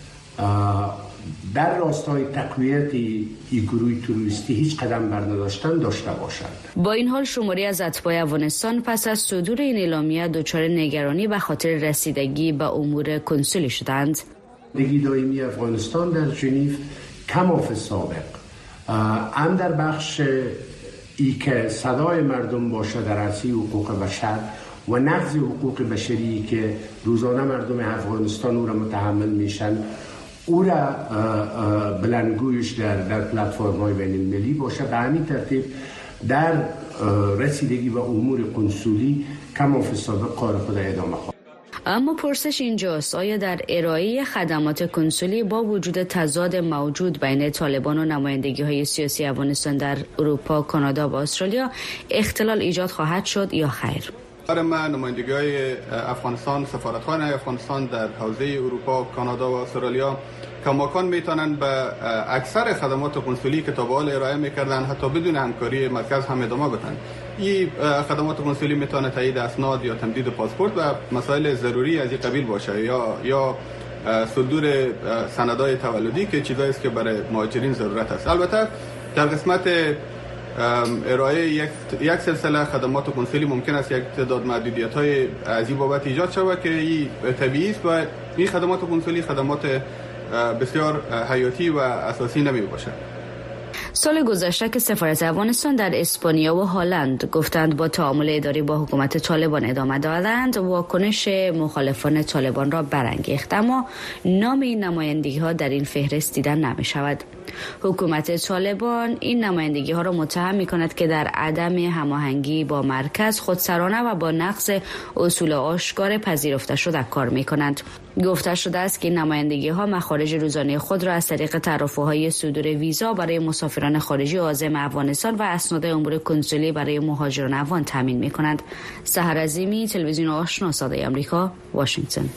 در راستای تقویت این گروه تروریستی هیچ قدم برنداشتن داشته باشند. با این حال شماری از اتباع افغانستان پس از صدور این اعلامیه دچار نگرانی به خاطر رسیدگی به امور کنسولی شدند. نمایندگی دائمی افغانستان در ژنو کم از سابق هم در بخش ای که صدای مردم باشه در عرصه حقوق بشر و نقض حقوق بشری که روزانه مردم افغانستان او را متحمل میشن، او را بلندگویش در در پلتفرم های بین المللی باشه. به همین ترتیب در رسیدگی به امور کنسولی کم از سابق کار خود ادامه خواهد. اما پرسش اینجاست آیا در ارائه خدمات کنسولی با وجود تضاد موجود بین طالبان و نمایندگی های سیاسی افغانستان در اروپا، کانادا و استرالیا اختلال ایجاد خواهد شد یا خیر؟ برای من نمایندگی های افغانستان، سفارتخانه افغانستان در حوزه اروپا، کانادا و استرالیا کماکان میتونن به اکثر خدمات کنسولی که تا به حال ارائه میکردن حتی بدون همکاری مرکز هم ادامه بدن. این خدمات کنسولی میتونه تایید اسناد یا تمدید پاسپورت و مسائل ضروری از این قبیل باشه یا یا صدور سندهای تولدی که چیزایی است که برای مهاجرین ضرورت است. البته در قسمت ارائه یک یک سلسله خدمات کنسولی ممکن است یک تعداد محدودیت‌های از این بابت ایجاد شود که این طبیعی است و این خدمات کنسولی خدمات بسیار حیاتی و اساسی نمی باشه. سال گذشته که سفارت افغانستان در اسپانیا و هلند گفتند با تعامل اداری با حکومت طالبان ادامه دادند، واکنش مخالفان طالبان را برانگیخت، اما نام این نمایندگی ها در این فهرست دیدن نمی شود. حکومت طالبان این نمایندگی ها را متهم می کند که در عدم هماهنگی با مرکز خودسرانه و با نقض اصول آشکار پذیرفته شده کار می کنند. گفته شده است که این نمایندگی ها مخارج روزانه خود را از طریق ترافع‌های صدور ویزا برای مسافران خارجی عازم افغانستان و اسناد امور کنسولی برای مهاجران افغان تامین می کنند. سحر عظیمی، تلویزیون آشنا، صدای آمریکا، واشنگتن.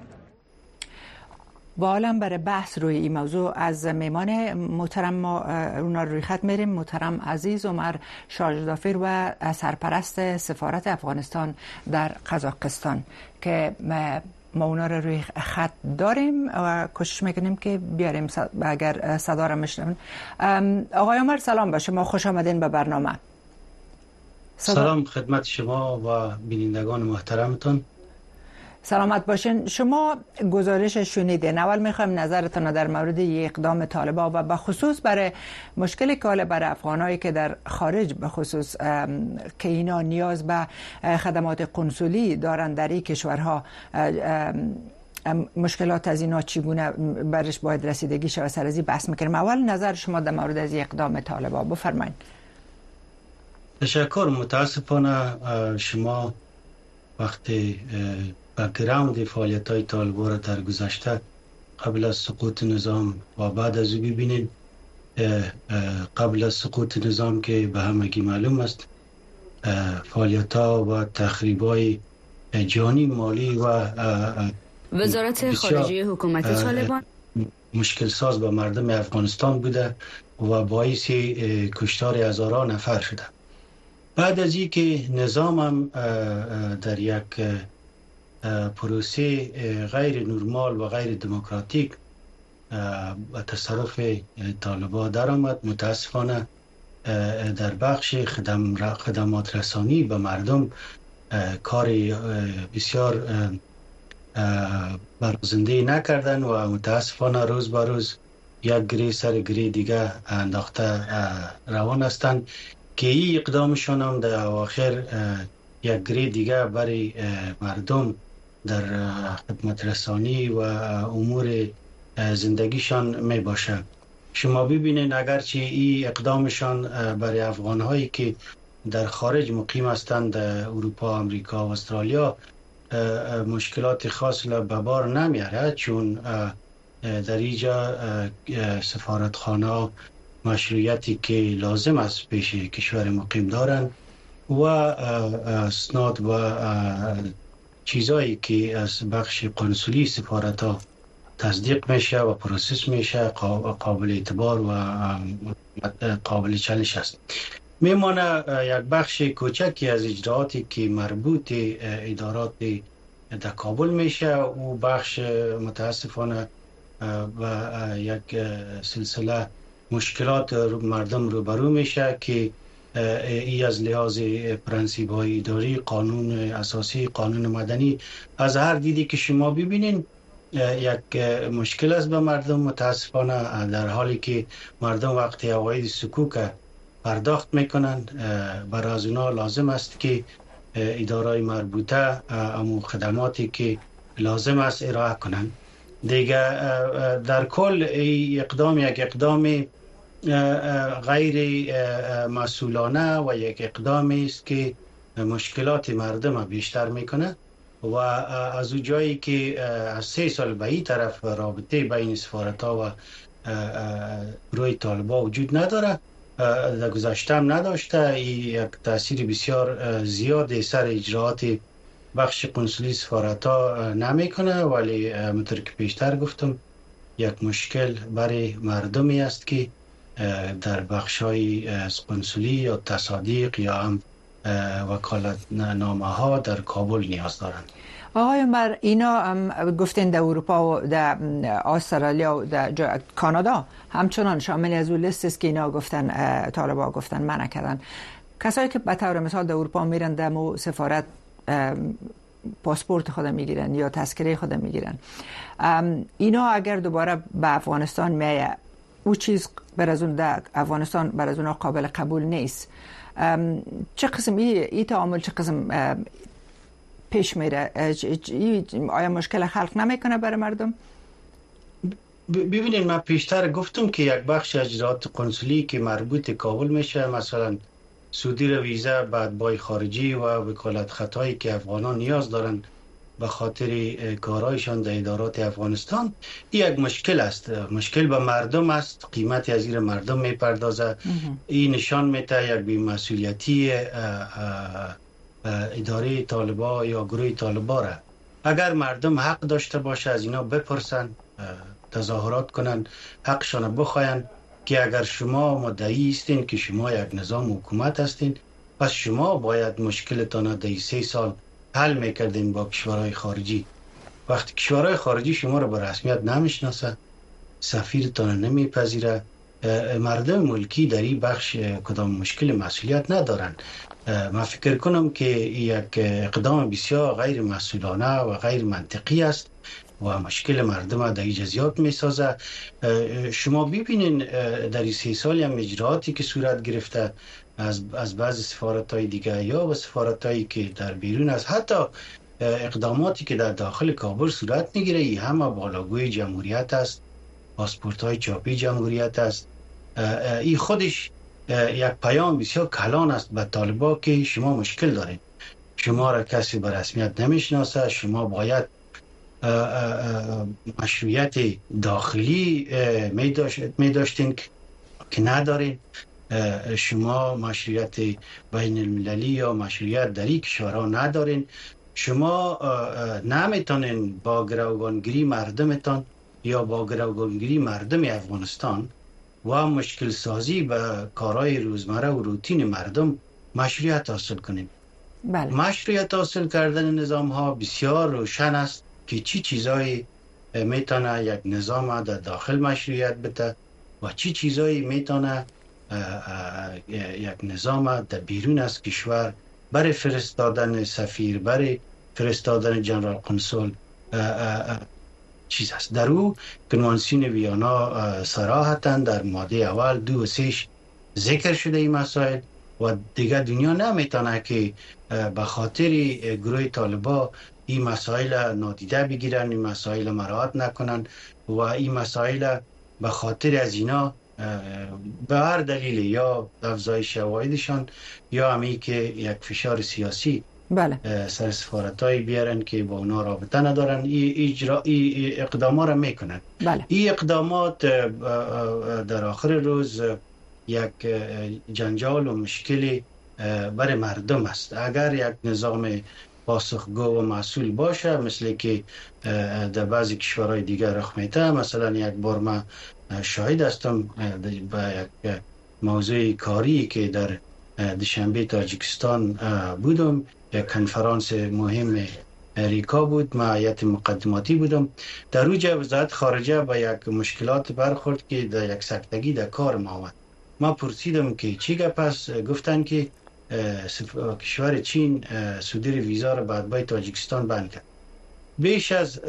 با عالم برای بحث روی این موضوع از میمان محترم ما اونا روی خط میریم. محترم عزیز عمر شاجدافر و سرپرست سفارت افغانستان در قزاقستان که ما اونا رو روی خط داریم و کوشش میکنیم که بیاریم اگر صدا رو میشنون. آقای عمر سلام باشه، ما خوش آمدین به برنامه. سلام خدمت شما و بینندگان محترمتون. سلامت باشین. شما گزارش شنیدین. اول میخوایم نظرتون در مورد اقدام طالبان و به خصوص برای مشکلی که حالا برای افغانایی که در خارج به خصوص که اینا نیاز به خدمات کنسولی دارن در این کشورها، مشکلات از اینا چگونه برش باید رسیدگی شود، سر ازی بحث میکنیم. اول نظر شما در مورد از اقدام طالبان بفرمایید. تشکر. متاسفانه شما وقتی بک‌گراند فعالیت های طالبان را در گذشته قبل از سقوط نظام و بعد از او ببینید، قبل از سقوط نظام که به همگی معلوم است فعالیت ها و تخریب های جانی، مالی و وزارت خارجه حکومت طالبان مشکل ساز به مردم افغانستان بوده و باعث کشتار هزاران نفر شده. بعد از این که نظام هم در یک پروسه غیر نرمال و غیر دموکراتیک به تصرف طالبان در آمد، متاسفانه در بخش خدم خدمات رسانی به مردم کار بسیار برازنده نکردن و متاسفانه روز به روز یک گری سر گری دیگه انداخته روان هستند که این اقدامشون هم در آخر یک گری دیگه برای مردم در خدمت رسانی و امور زندگیشان می باشه. شما ببینید اگرچه این اقدامشان برای افغانهایی که در خارج مقیم هستند، اروپا، امریکا و استرالیا، مشکلات خاص را به بار نمیاره، چون در اینجا سفارتخانه مشروعیتی که لازم است پیش کشور مقیم دارند و اسناد و چیزایی که از بخش قنسولی سفارت ها تصدیق میشه و پروسس میشه قابل اعتبار و قابل چالش است. میمانه یک بخش کوچکی از اجراعاتی که مربوط ادارات در کابل میشه. او بخش متاسفانه و یک سلسله مشکلات مردم روبرو میشه که ای از لحاظ پرنسیب های اداری، قانون اساسی، قانون مدنی، از هر دیدی که شما ببینین یک مشکل است به مردم. متاسفانه در حالی که مردم وقتی عواید سکوک پرداخت میکنن، برای از اونا لازم است که ادارای مربوطه امو خدماتی که لازم است ارائه کنن. دیگه در کل ای اقدام یک اقدام غیر مسئولانه و یک اقدامی است که مشکلات مردم بیشتر میکنه و از او جایی که از سه سال به این طرف رابطه بین سفارت‌ها و روی طالبان وجود نداره، در گذشته هم نداشته. این یک تاثیر بسیار زیاد سر اجراعات بخش قنصلی سفارت‌ها نمیکنه، ولی همونطور که پیشتر گفتم یک مشکل برای مردمی است که در بخش‌های قنصلی یا تصادیق یا هم وکالت نامه ها در کابل نیاز دارند. آقای عمر، اینا هم گفتین در اروپا و در استرالیا و در کانادا همچنان شامل از اون لیست است که اینا گفتن طالبان گفتن منع کردن. کسایی که به طور مثال در اروپا میرن در سفارت پاسپورت خود میگیرن یا تذکره خود میگیرن، اینا اگر دوباره به افغانستان میایه، او چیز بر از اون در افغانستان بر از اون قابل قبول نیست. چه قسم ای, ای تعامل چه قسم پیش میره؟ آیا مشکل خلق نمیکنه برای مردم؟ ببینید، من پیشتر گفتم که یک بخش اجراعات قنصلی که مربوط کابل میشه، مثلا صدور ویزا بعد بای خارجی و وکالت خطایی که افغانان نیاز دارن به خاطر کارهایشان در ادارات افغانستان، این یک مشکل است. مشکل به مردم است، قیمتی از زیر مردم میپردازه. این نشان میده یک بی‌مسئولیتی اداره طالبان یا گروه طالبان را. اگر مردم حق داشته باشه از اینا بپرسن، تظاهرات کنن، حقشان بخواین که اگر شما مدعی هستین که شما یک نظام حکومت هستین، پس شما باید مشکلتان در سه سال حل میکردین با کشورهای خارجی. وقتی کشورهای خارجی شما رو به رسمیت نمیشناسه، سفیرتان نمیپذیره، مردم ملکی در این بخش کدام مشکل مسئولیت ندارن. من فکر کنم که یک اقدام بسیار غیر مسئولانه و غیر منطقی است و مشکل مردم در جزیات می سازه. شما ببینین در این سه سال هم اجراعاتی که صورت گرفته از از بعض سفارت‌های دیگه یا و سفارت‌هایی که در بیرون است، حتی اقداماتی که در داخل کابل صورت میگیره، این همه بالاگوی جمهوریت است، پاسپورت‌های چاپی جمهوریت است. این خودش یک پیام بسیار کلان است به طالبان که شما مشکل دارید، شما را کسی به رسمیت نمیشناسه، شما باید مشروعیت داخلی می داشتین که ندارین، شما مشروعیت بین المللی یا مشروعیت در این کشورها ندارین، شما نمیتونین با گروگانگیری مردمتان یا با گروگانگیری مردم افغانستان و مشکل سازی به کارهای روزمره و روتین مردم مشروعیت حاصل کنین. بله. مشروعیت حاصل کردن نظام ها بسیار روشن است که چی چیزایی میتونه یک نظام در داخل مشروعیت بده و چی چیزایی میتونه یک نظام در بیرون از کشور برای فرستادن سفیر، برای فرستادن جنرال قنصل چیز است. در او کنوانسیون ویانا صراحتاً در ماده اول دو و سهش ذکر شده این مسائل و دیگه دنیا نمیتونه که به خاطر گروه طالبان این مسائل نادیده بگیرن، این مسائل مراعات نکنن و این مسائل به خاطر از اینا به هر دلیل یا افزایش عوایدشان یا همی که یک فشار سیاسی بله. سر سفارتایی بیارن که با اونا رابطه ندارن، ای اجرا ای اقدامات را میکنن. بله. این اقدامات در آخر روز یک جنجال و مشکلی برای مردم است. اگر یک نظام پاسخگو و مسئول باشه، مثل که در بعضی کشورهای دیگر رخ میده، مثلا یک بار من شاهد هستم به یک موضوع کاری که در دوشنبه تاجیکستان بودم، یک کنفرانس مهم امریکا بود، ما هیئت مقدماتی بودم. در اوج وزارت خارجه با یک مشکلات برخورد که در یک سکتگی در کار ما آمد. ما پرسیدم که چی گپ است؟ گفتن که کشور چین صدور ویزا را بعد بای تاجیکستان بند کرد. بیش از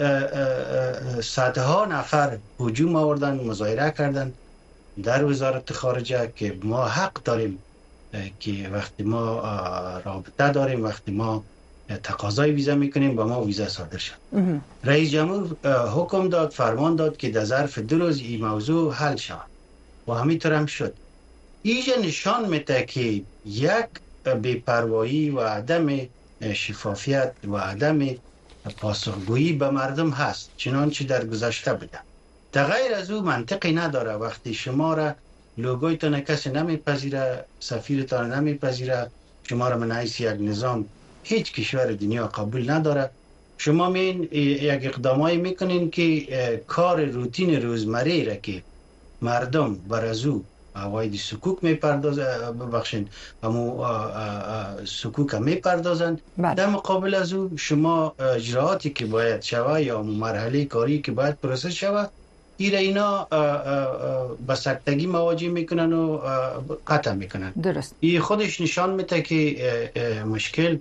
صدها نفر هجوم آوردن، مظاهره کردن در وزارت خارجه که ما حق داریم که وقتی ما رابطه داریم، وقتی ما تقاضای ویزا میکنیم با ما ویزا صادر شد. رئیس جمهور حکم داد، فرمان داد که در ظرف دو روز این موضوع حل شود و همینطور هم شد. اینجا نشان میده که یک بی‌پروایی و عدم شفافیت و عدم پاسخگویی به مردم هست، چنانچه در گذشته بوده. در غیر از او منطقی نداره وقتی شما را لوگویتان کسی نمیپذیره، سفیرتان نمیپذیره، شما را من حیث یک نظام هیچ کشور دنیا قبول نداره. شما مین یک اقدامایی میکنین که کار روتین روزمره را که مردم بر از او عواید سکوک میپردازن، ببخشین همو سکوک میپردازن، در مقابل از او شما اجراعاتی که باید شوه یا مرحله کاری که باید پروسس شوه ایره اینا به سکتگی مواجه میکنن و قطع میکنن. درست. این خودش نشان میده که مشکل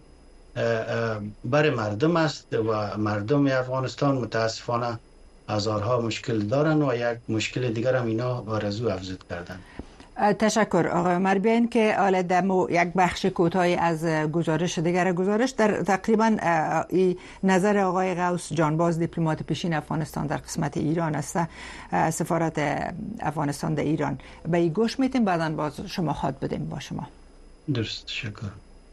برای مردم است و مردم افغانستان متاسفانه هزارها مشکل دارن و یک مشکل دیگر هم اینا بارزو افزود کردن. تشکر آقای عمر. بیاین که حالا دمو یک بخش کوتاهی از گزارش دیگر گزارش در تقریبا نظر آقای غوث جانباز دیپلمات پیشین افغانستان در قسمت ایران است، سفارت افغانستان در ایران، به این گوش میتیم بعداً باز شما خواهد بدیم با شما. درست، تشکر.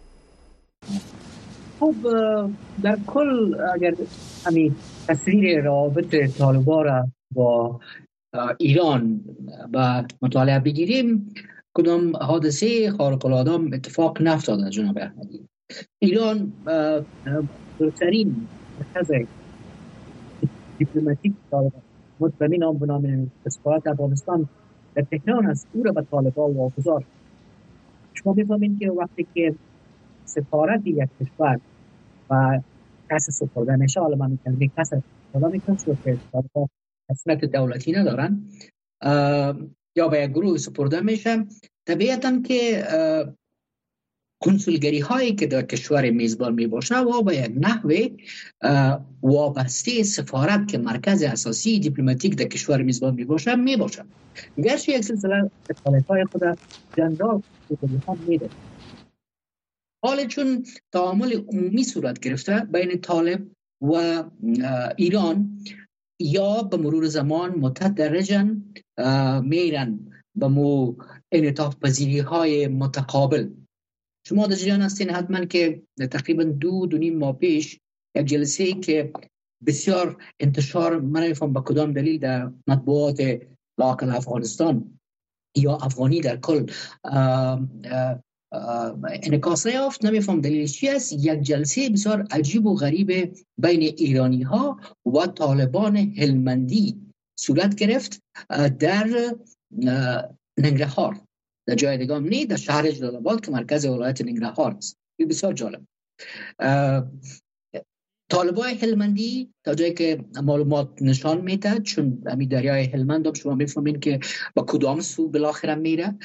خب در کل اگر همین تصویر روابط طالبان را با ایران و مطالعه بگیریم، کدام حادثه خارق العاده اتفاق نیفتاده جناب احمدی. ایران بزرگترین مرکز دیپلماتیک طالبان مطمئن نام به نام سفارت افغانستان در تهران است، او را به طالبان واگذار. شما می‌فهمید که وقتی که سفارت یک کشور و کسی سپرده میشه، حالا من میگم یک کسی سپرده میکنه که رسمیت دولتی ندارن یا به یک گروه سپرده میشه، طبیعتاً که کنسولگری هایی که در کشور میزبان میباشه و به یک نحوه وابسته سفارت که مرکز اساسی دیپلماتیک در کشور میزبان میباشه میباشه. گرچه یک سلسله اطلاعات های خود جنرال هم میده، حالا چون تعامل عمومی صورت گرفته بین طالب و ایران، یا به مرور زمان متدرجاً میرن به مو انعطاف پذیری های متقابل. شما در جریان هستین حتما که تقریبا دو دو نیم ماه پیش یک جلسه که بسیار انتشار، من نمیفهم به کدام دلیل، در مطبوعات لاکل افغانستان یا افغانی در کل انعکاس یافت، نمیفهم دلیل چی است، یک جلسه بسیار عجیب و غریب بین ایرانی ها و طالبان هلمندی صورت گرفت در ننگرهار، در جای دیگه هم نه، در شهر جلال آباد که مرکز ولایت ننگرهار است. این بسیار جالب. طالبان هلمندی تا جایی که معلومات نشان میده، چون همین دریای هلمند هم شما میفهمین که با کدام سو بالاخره میره،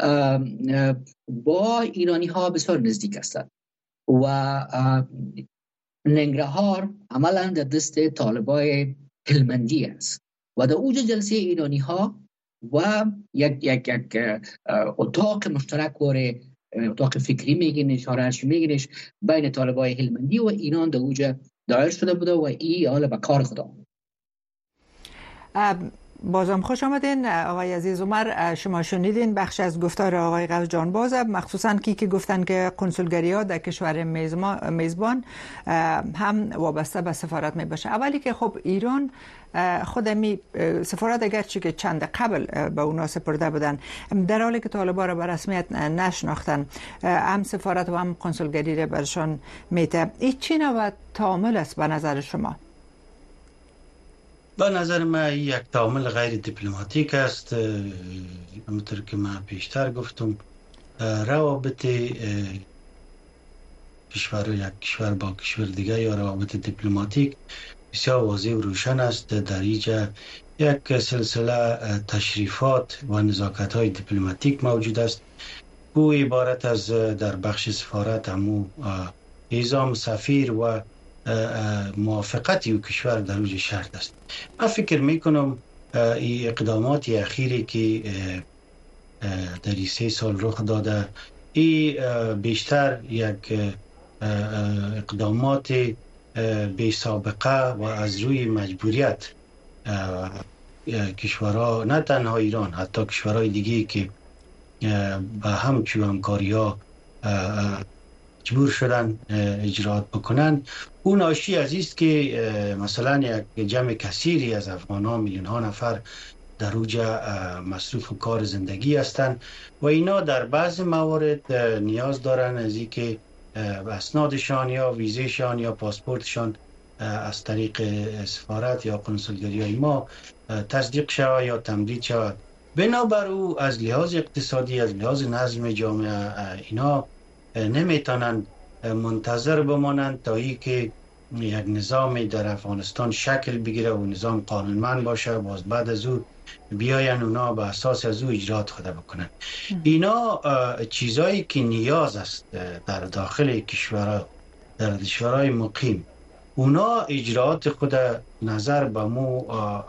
با ایرانی ها بسیار نزدیک هستند و ننگرهار عملا در دست طالبان هلمندی است و در اوج جلسه ایرانی ها و یک یک یک اتاق مشترک وره، اتاق فکری میگینش، هرچی میگینش، بین طالبان هلمندی و ایران در اوج دایر شده بوده و ای حالا به کار خدا. بازم خوش آمدین آقای عزیز عمر. شما شنیدین بخش از گفتار آقای غوث جانباز، مخصوصا کی که گفتن که کنسولگری ها در کشور میزبان هم وابسته به سفارت می باشه. اولی که خب ایران خود می سفارت اگرچه که چند قبل به اونا سپرده بودن، در حالی که طالبان را به رسمیت نشناختن، هم سفارت و هم کنسولگری را برشان میته. این چی نوع تعامل است به نظر شما؟ به نظر من یک تعامل غیر دیپلماتیک است. همونطور که من پیشتر گفتم، روابط کشور یک کشور با کشور دیگر یا روابط دیپلماتیک بسیار واضح و روشن است. در اینجا یک سلسله تشریفات و نزاکت های دیپلماتیک موجود است. او عبارت از در بخش سفارت همو اعزام سفیر و موافقت او کشور در اوج شرط است. من فکر میکنم این اقدامات اخیری که در این سه سال رخ داده ای بیشتر یک اقدامات بی سابقه و از روی مجبوریت کشورها، نه تنها ایران، حتی کشورهای دیگه که با همچون همکاری ها مجبور شدن اجرات بکنن، اون ناشی از است که مثلا یک جمع کثیری از افغان ها، میلیون ها نفر در اوجا مصروف کار زندگی هستند و اینا در بعض موارد نیاز دارن از این که اسنادشان یا ویزهشان یا پاسپورتشان از طریق سفارت یا کنسولگری های ما تصدیق شود یا تمدید شود. بنابر او از لحاظ اقتصادی، از لحاظ نظم جامعه، اینا نمیتونن منتظر بمانند تا ای که یک نظام در افغانستان شکل بگیره و نظام قانونمند باشه، باز بعد از او بیاین اونا به اساس از او اجرات خود بکنن. اینا چیزایی که نیاز است در داخل کشورها، در کشورهای مقیم، اونا اجرات خود نظر به مو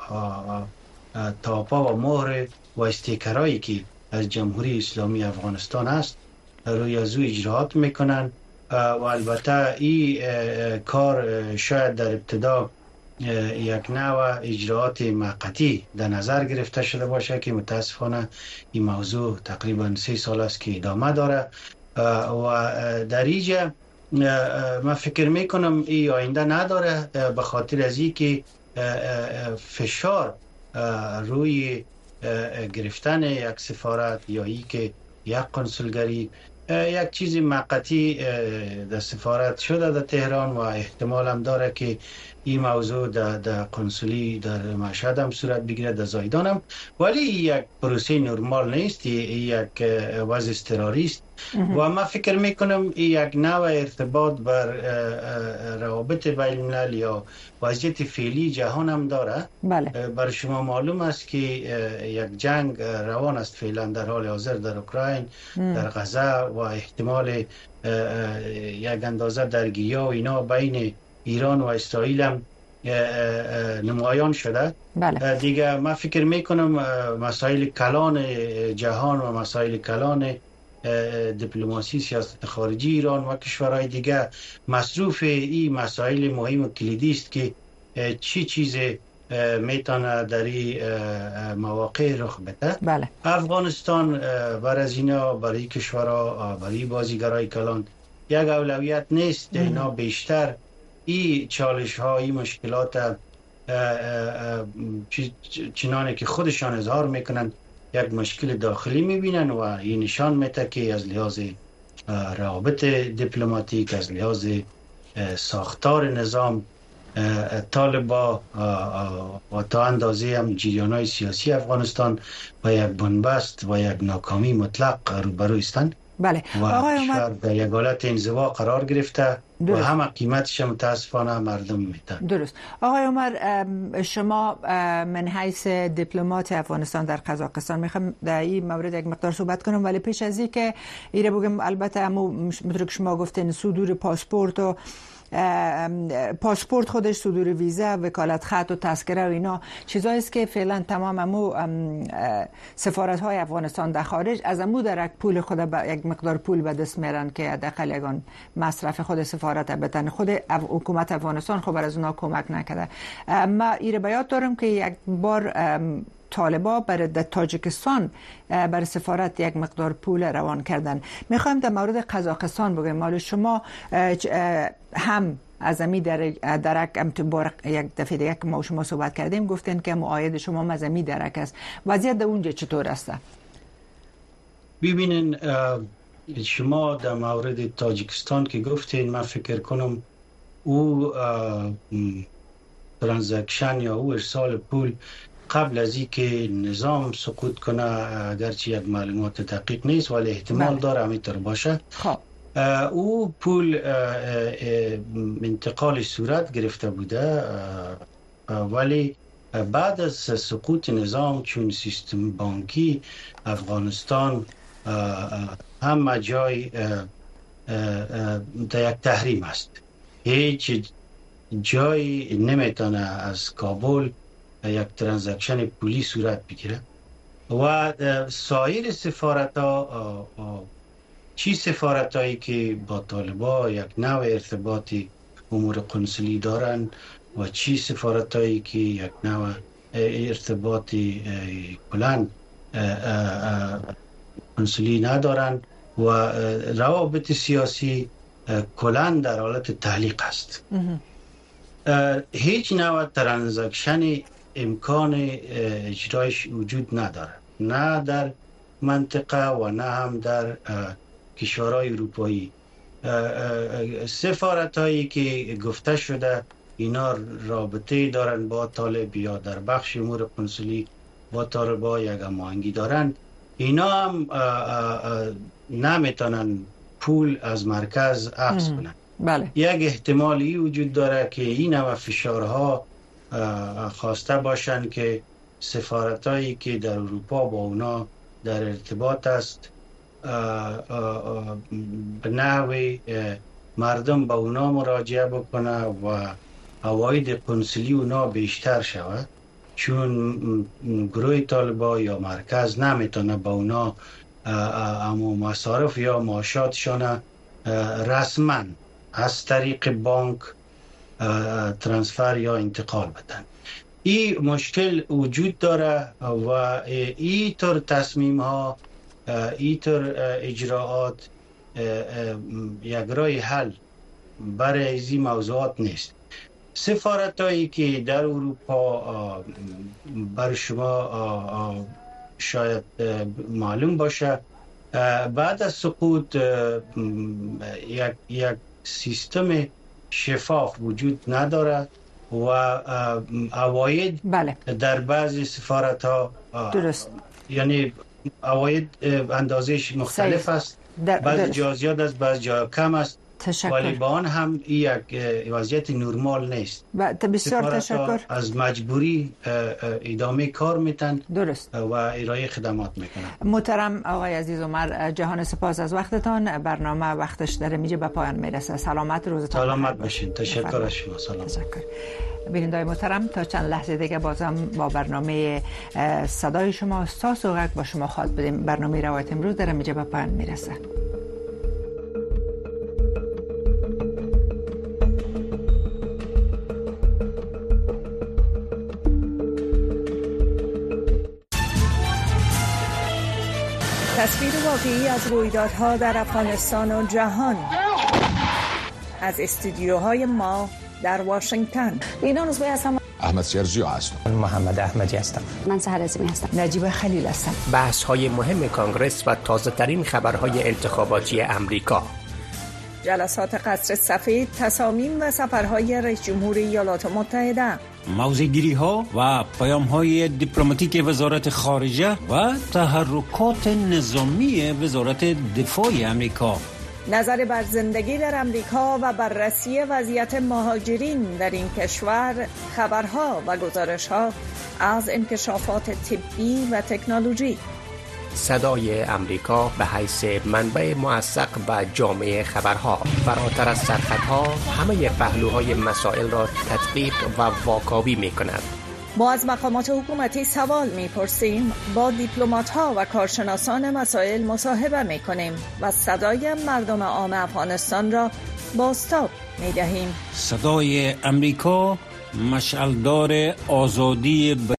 تاپا و مهر و استیکرایی که از جمهوری اسلامی افغانستان است روی از او اجرات میکنن و البته این کار شاید در ابتدا یک نوع اجراعات موقتی در نظر گرفته شده باشه که متاسفانه این موضوع تقریبا سه سال است که ادامه داره و در اینجا من فکر میکنم این آینده نداره، به خاطر از این که فشار روی گرفتن یک سفارت یا ای که یک کنسولگری یک چیزی موقتی در سفارت شده در تهران و احتمال هم داره که این موضوع در, در قنصلی در مشهد هم صورت بگیره، در زایدان هم، ولی یک پروسه نرمال نیست، یک وضع اضطراری است و من فکر میکنم یک نوع ارتباط بر روابط بین الملل یا وضعیت فعلی جهان هم داره. بله. برای شما معلوم است که یک جنگ روان است فعلا در حال حاضر در اوکراین، در غزه و احتمال یک اندازه درگیری و اینا بین ایران و اسرائیل هم نمایان شده. بله. دیگه من فکر میکنم مسائل کلان جهان و مسائل کلان دیپلماسی، سیاست خارجی ایران و کشورهای دیگه مصروف این مسائل مهم و کلیدی است که چی چیز میتونه در این مواقع رخ بده. بله. افغانستان بر از اینا، برای کشورها، برای بازیگرای کلان یک اولویت نیست. اینا بیشتر این چالش ها، این مشکلات چنانه که خودشان اظهار میکنن یک مشکل داخلی میبینن و این نشان میده که از لحاظ روابط دیپلماتیک، از لحاظ ساختار نظام، طالبا و تا اندازه هم جریان‌های سیاسی افغانستان با یک بنبست و یک ناکامی مطلق روبرو هستند. بله. و کشور در یک حالت انزوا قرار گرفته درست. و همه قیمتش متاسفانه مردم میدن. درست. آقای عمر، شما من حیث دیپلمات افغانستان در قزاقستان میخوام در این مورد یک مقدار صحبت کنم، ولی پیش از این که ایره بگم، البته همو مطور که شما گفتین صدور پاسپورت و پاسپورت خودش، صدور ویزا، وکالت خط و تذکره و اینا چیزایی است که فعلا تمام امو سفارت های افغانستان در خارج از امو در یک پول خود با یک مقدار پول به دست میرن که حداقل یگان مصرف خود سفارت بتن. خود حکومت افغانستان خب از اونا کمک نکرده. ما ایره بیاد دارم که یک بار طالبا برای تاجیکستان برای سفارت یک مقدار پول روان کردن. میخوایم در مورد قزاقستان بگیم. مال شما هم از امی در درک یک دفعه دیگه که ما شما صحبت کردیم گفتین که معاید شما از امی درک است. وضعیت در اونجا چطور است؟ ببینین، شما در مورد تاجیکستان که گفتین، من فکر کنم او ترانزکشن یا او ارسال پول قبل از این که نظام سقوط کنه، اگرچه یک معلومات دقیق نیست ولی احتمال داره همینطور باشه، خب او پول انتقال صورت گرفته بوده، ولی بعد از سقوط نظام چون سیستم بانکی افغانستان همه جای در یک تحریم است، هیچ جایی نمیتونه از کابل یک ترانزکشن پولی صورت بگیره و سایر سفارت ها، چی سفارت هایی که با طالبا یک نوع ارتباطی امور قنصلی دارن و چی سفارت هایی که یک نوع ارتباطی کلان قنصلی ندارن و روابط سیاسی کلان در حالت تعلیق است. هیچ نوع ترانزکشن امکان اجرایش وجود نداره، نه در منطقه و نه هم در کشورهای اروپایی. سفارت هایی که گفته شده اینا رابطه دارن با طالب یا در بخش امور قنصلی با طالبا یک هماهنگی دارن، اینا هم نمیتونن پول از مرکز عکس کنن. بله. یک احتمالی وجود داره که این نوع فشارها خواسته باشن که سفارت هایی که در اروپا با اونا در ارتباط است به نحوی مردم با اونا مراجعه بکنه و عواید قنصلی اونا بیشتر شود، چون گروه طالبا یا مرکز نمیتونه با اونا اما مصارف یا معاشاتشان رسما از طریق بانک ترانسفر یا انتقال بدن. این مشکل وجود داره و این طور تصمیم ها، این طور اجراعات یک راه حل برای این موضوعات نیست. سفارت هایی که در اروپا بر شما شاید معلوم باشه بعد از سقوط یک, یک سیستم شفاف وجود نداره و عواید بله. در بعضی سفارت ها درست، یعنی عواید اندازش مختلف است، بعضی جا زیاد است بعضی جا کم است، ولی با آن هم یک وضعیت نرمال نیست. بسیار تشکر. از مجبوری ادامه کار میتن درست و ارائه خدمات میکنن. محترم آقای عزیز عمر، جهان سپاس از وقتتان. برنامه وقتش داره میجه به پایان میرسه. سلامت روزتان سلامت باشین. تشکر از شما. سلام. تشکر. بینندگان محترم، تا چند لحظه دیگه بازم با برنامه صدای شما ساز و غږ با شما خواهد بودیم. برنامه روایت امروز داره میجه به پایان میرسه. تصویر واقعی از رویدادها در افغانستان و جهان از استودیوهای ما در واشنگتن. اینا نزبه هستم. احمد سیرزیو هستم. من محمد احمدی هستم. من سحر عظیمی هستم. نجیب خلیل هستم. بحث های مهم کانگرس و تازه ترین خبرهای انتخاباتی امریکا. جلسات قصر سفید، تصامیم و سفرهای رئیس جمهور ایالات متحده. موضع‌گیری ها و پیام های دیپلماتیک وزارت خارجه و تحرکات نظامی وزارت دفاع امریکا. نظر بر زندگی در امریکا و بررسی وضعیت مهاجرین در این کشور، خبرها و گزارش‌ها از انکشافات طبی و تکنولوژی. صدای امریکا به حیث منبع موثق و جامع خبرها، فراتر از سرخطها همه پهلوهای مسائل را تدقیق و واکاوی می کند. ما از مقامات حکومتی سوال می پرسیم، با دیپلمات‌ها و کارشناسان مسائل مصاحبه می کنیم و صدای مردم عام افغانستان را بازتاب می دهیم. صدای امریکا، مشعلدار آزادی ب...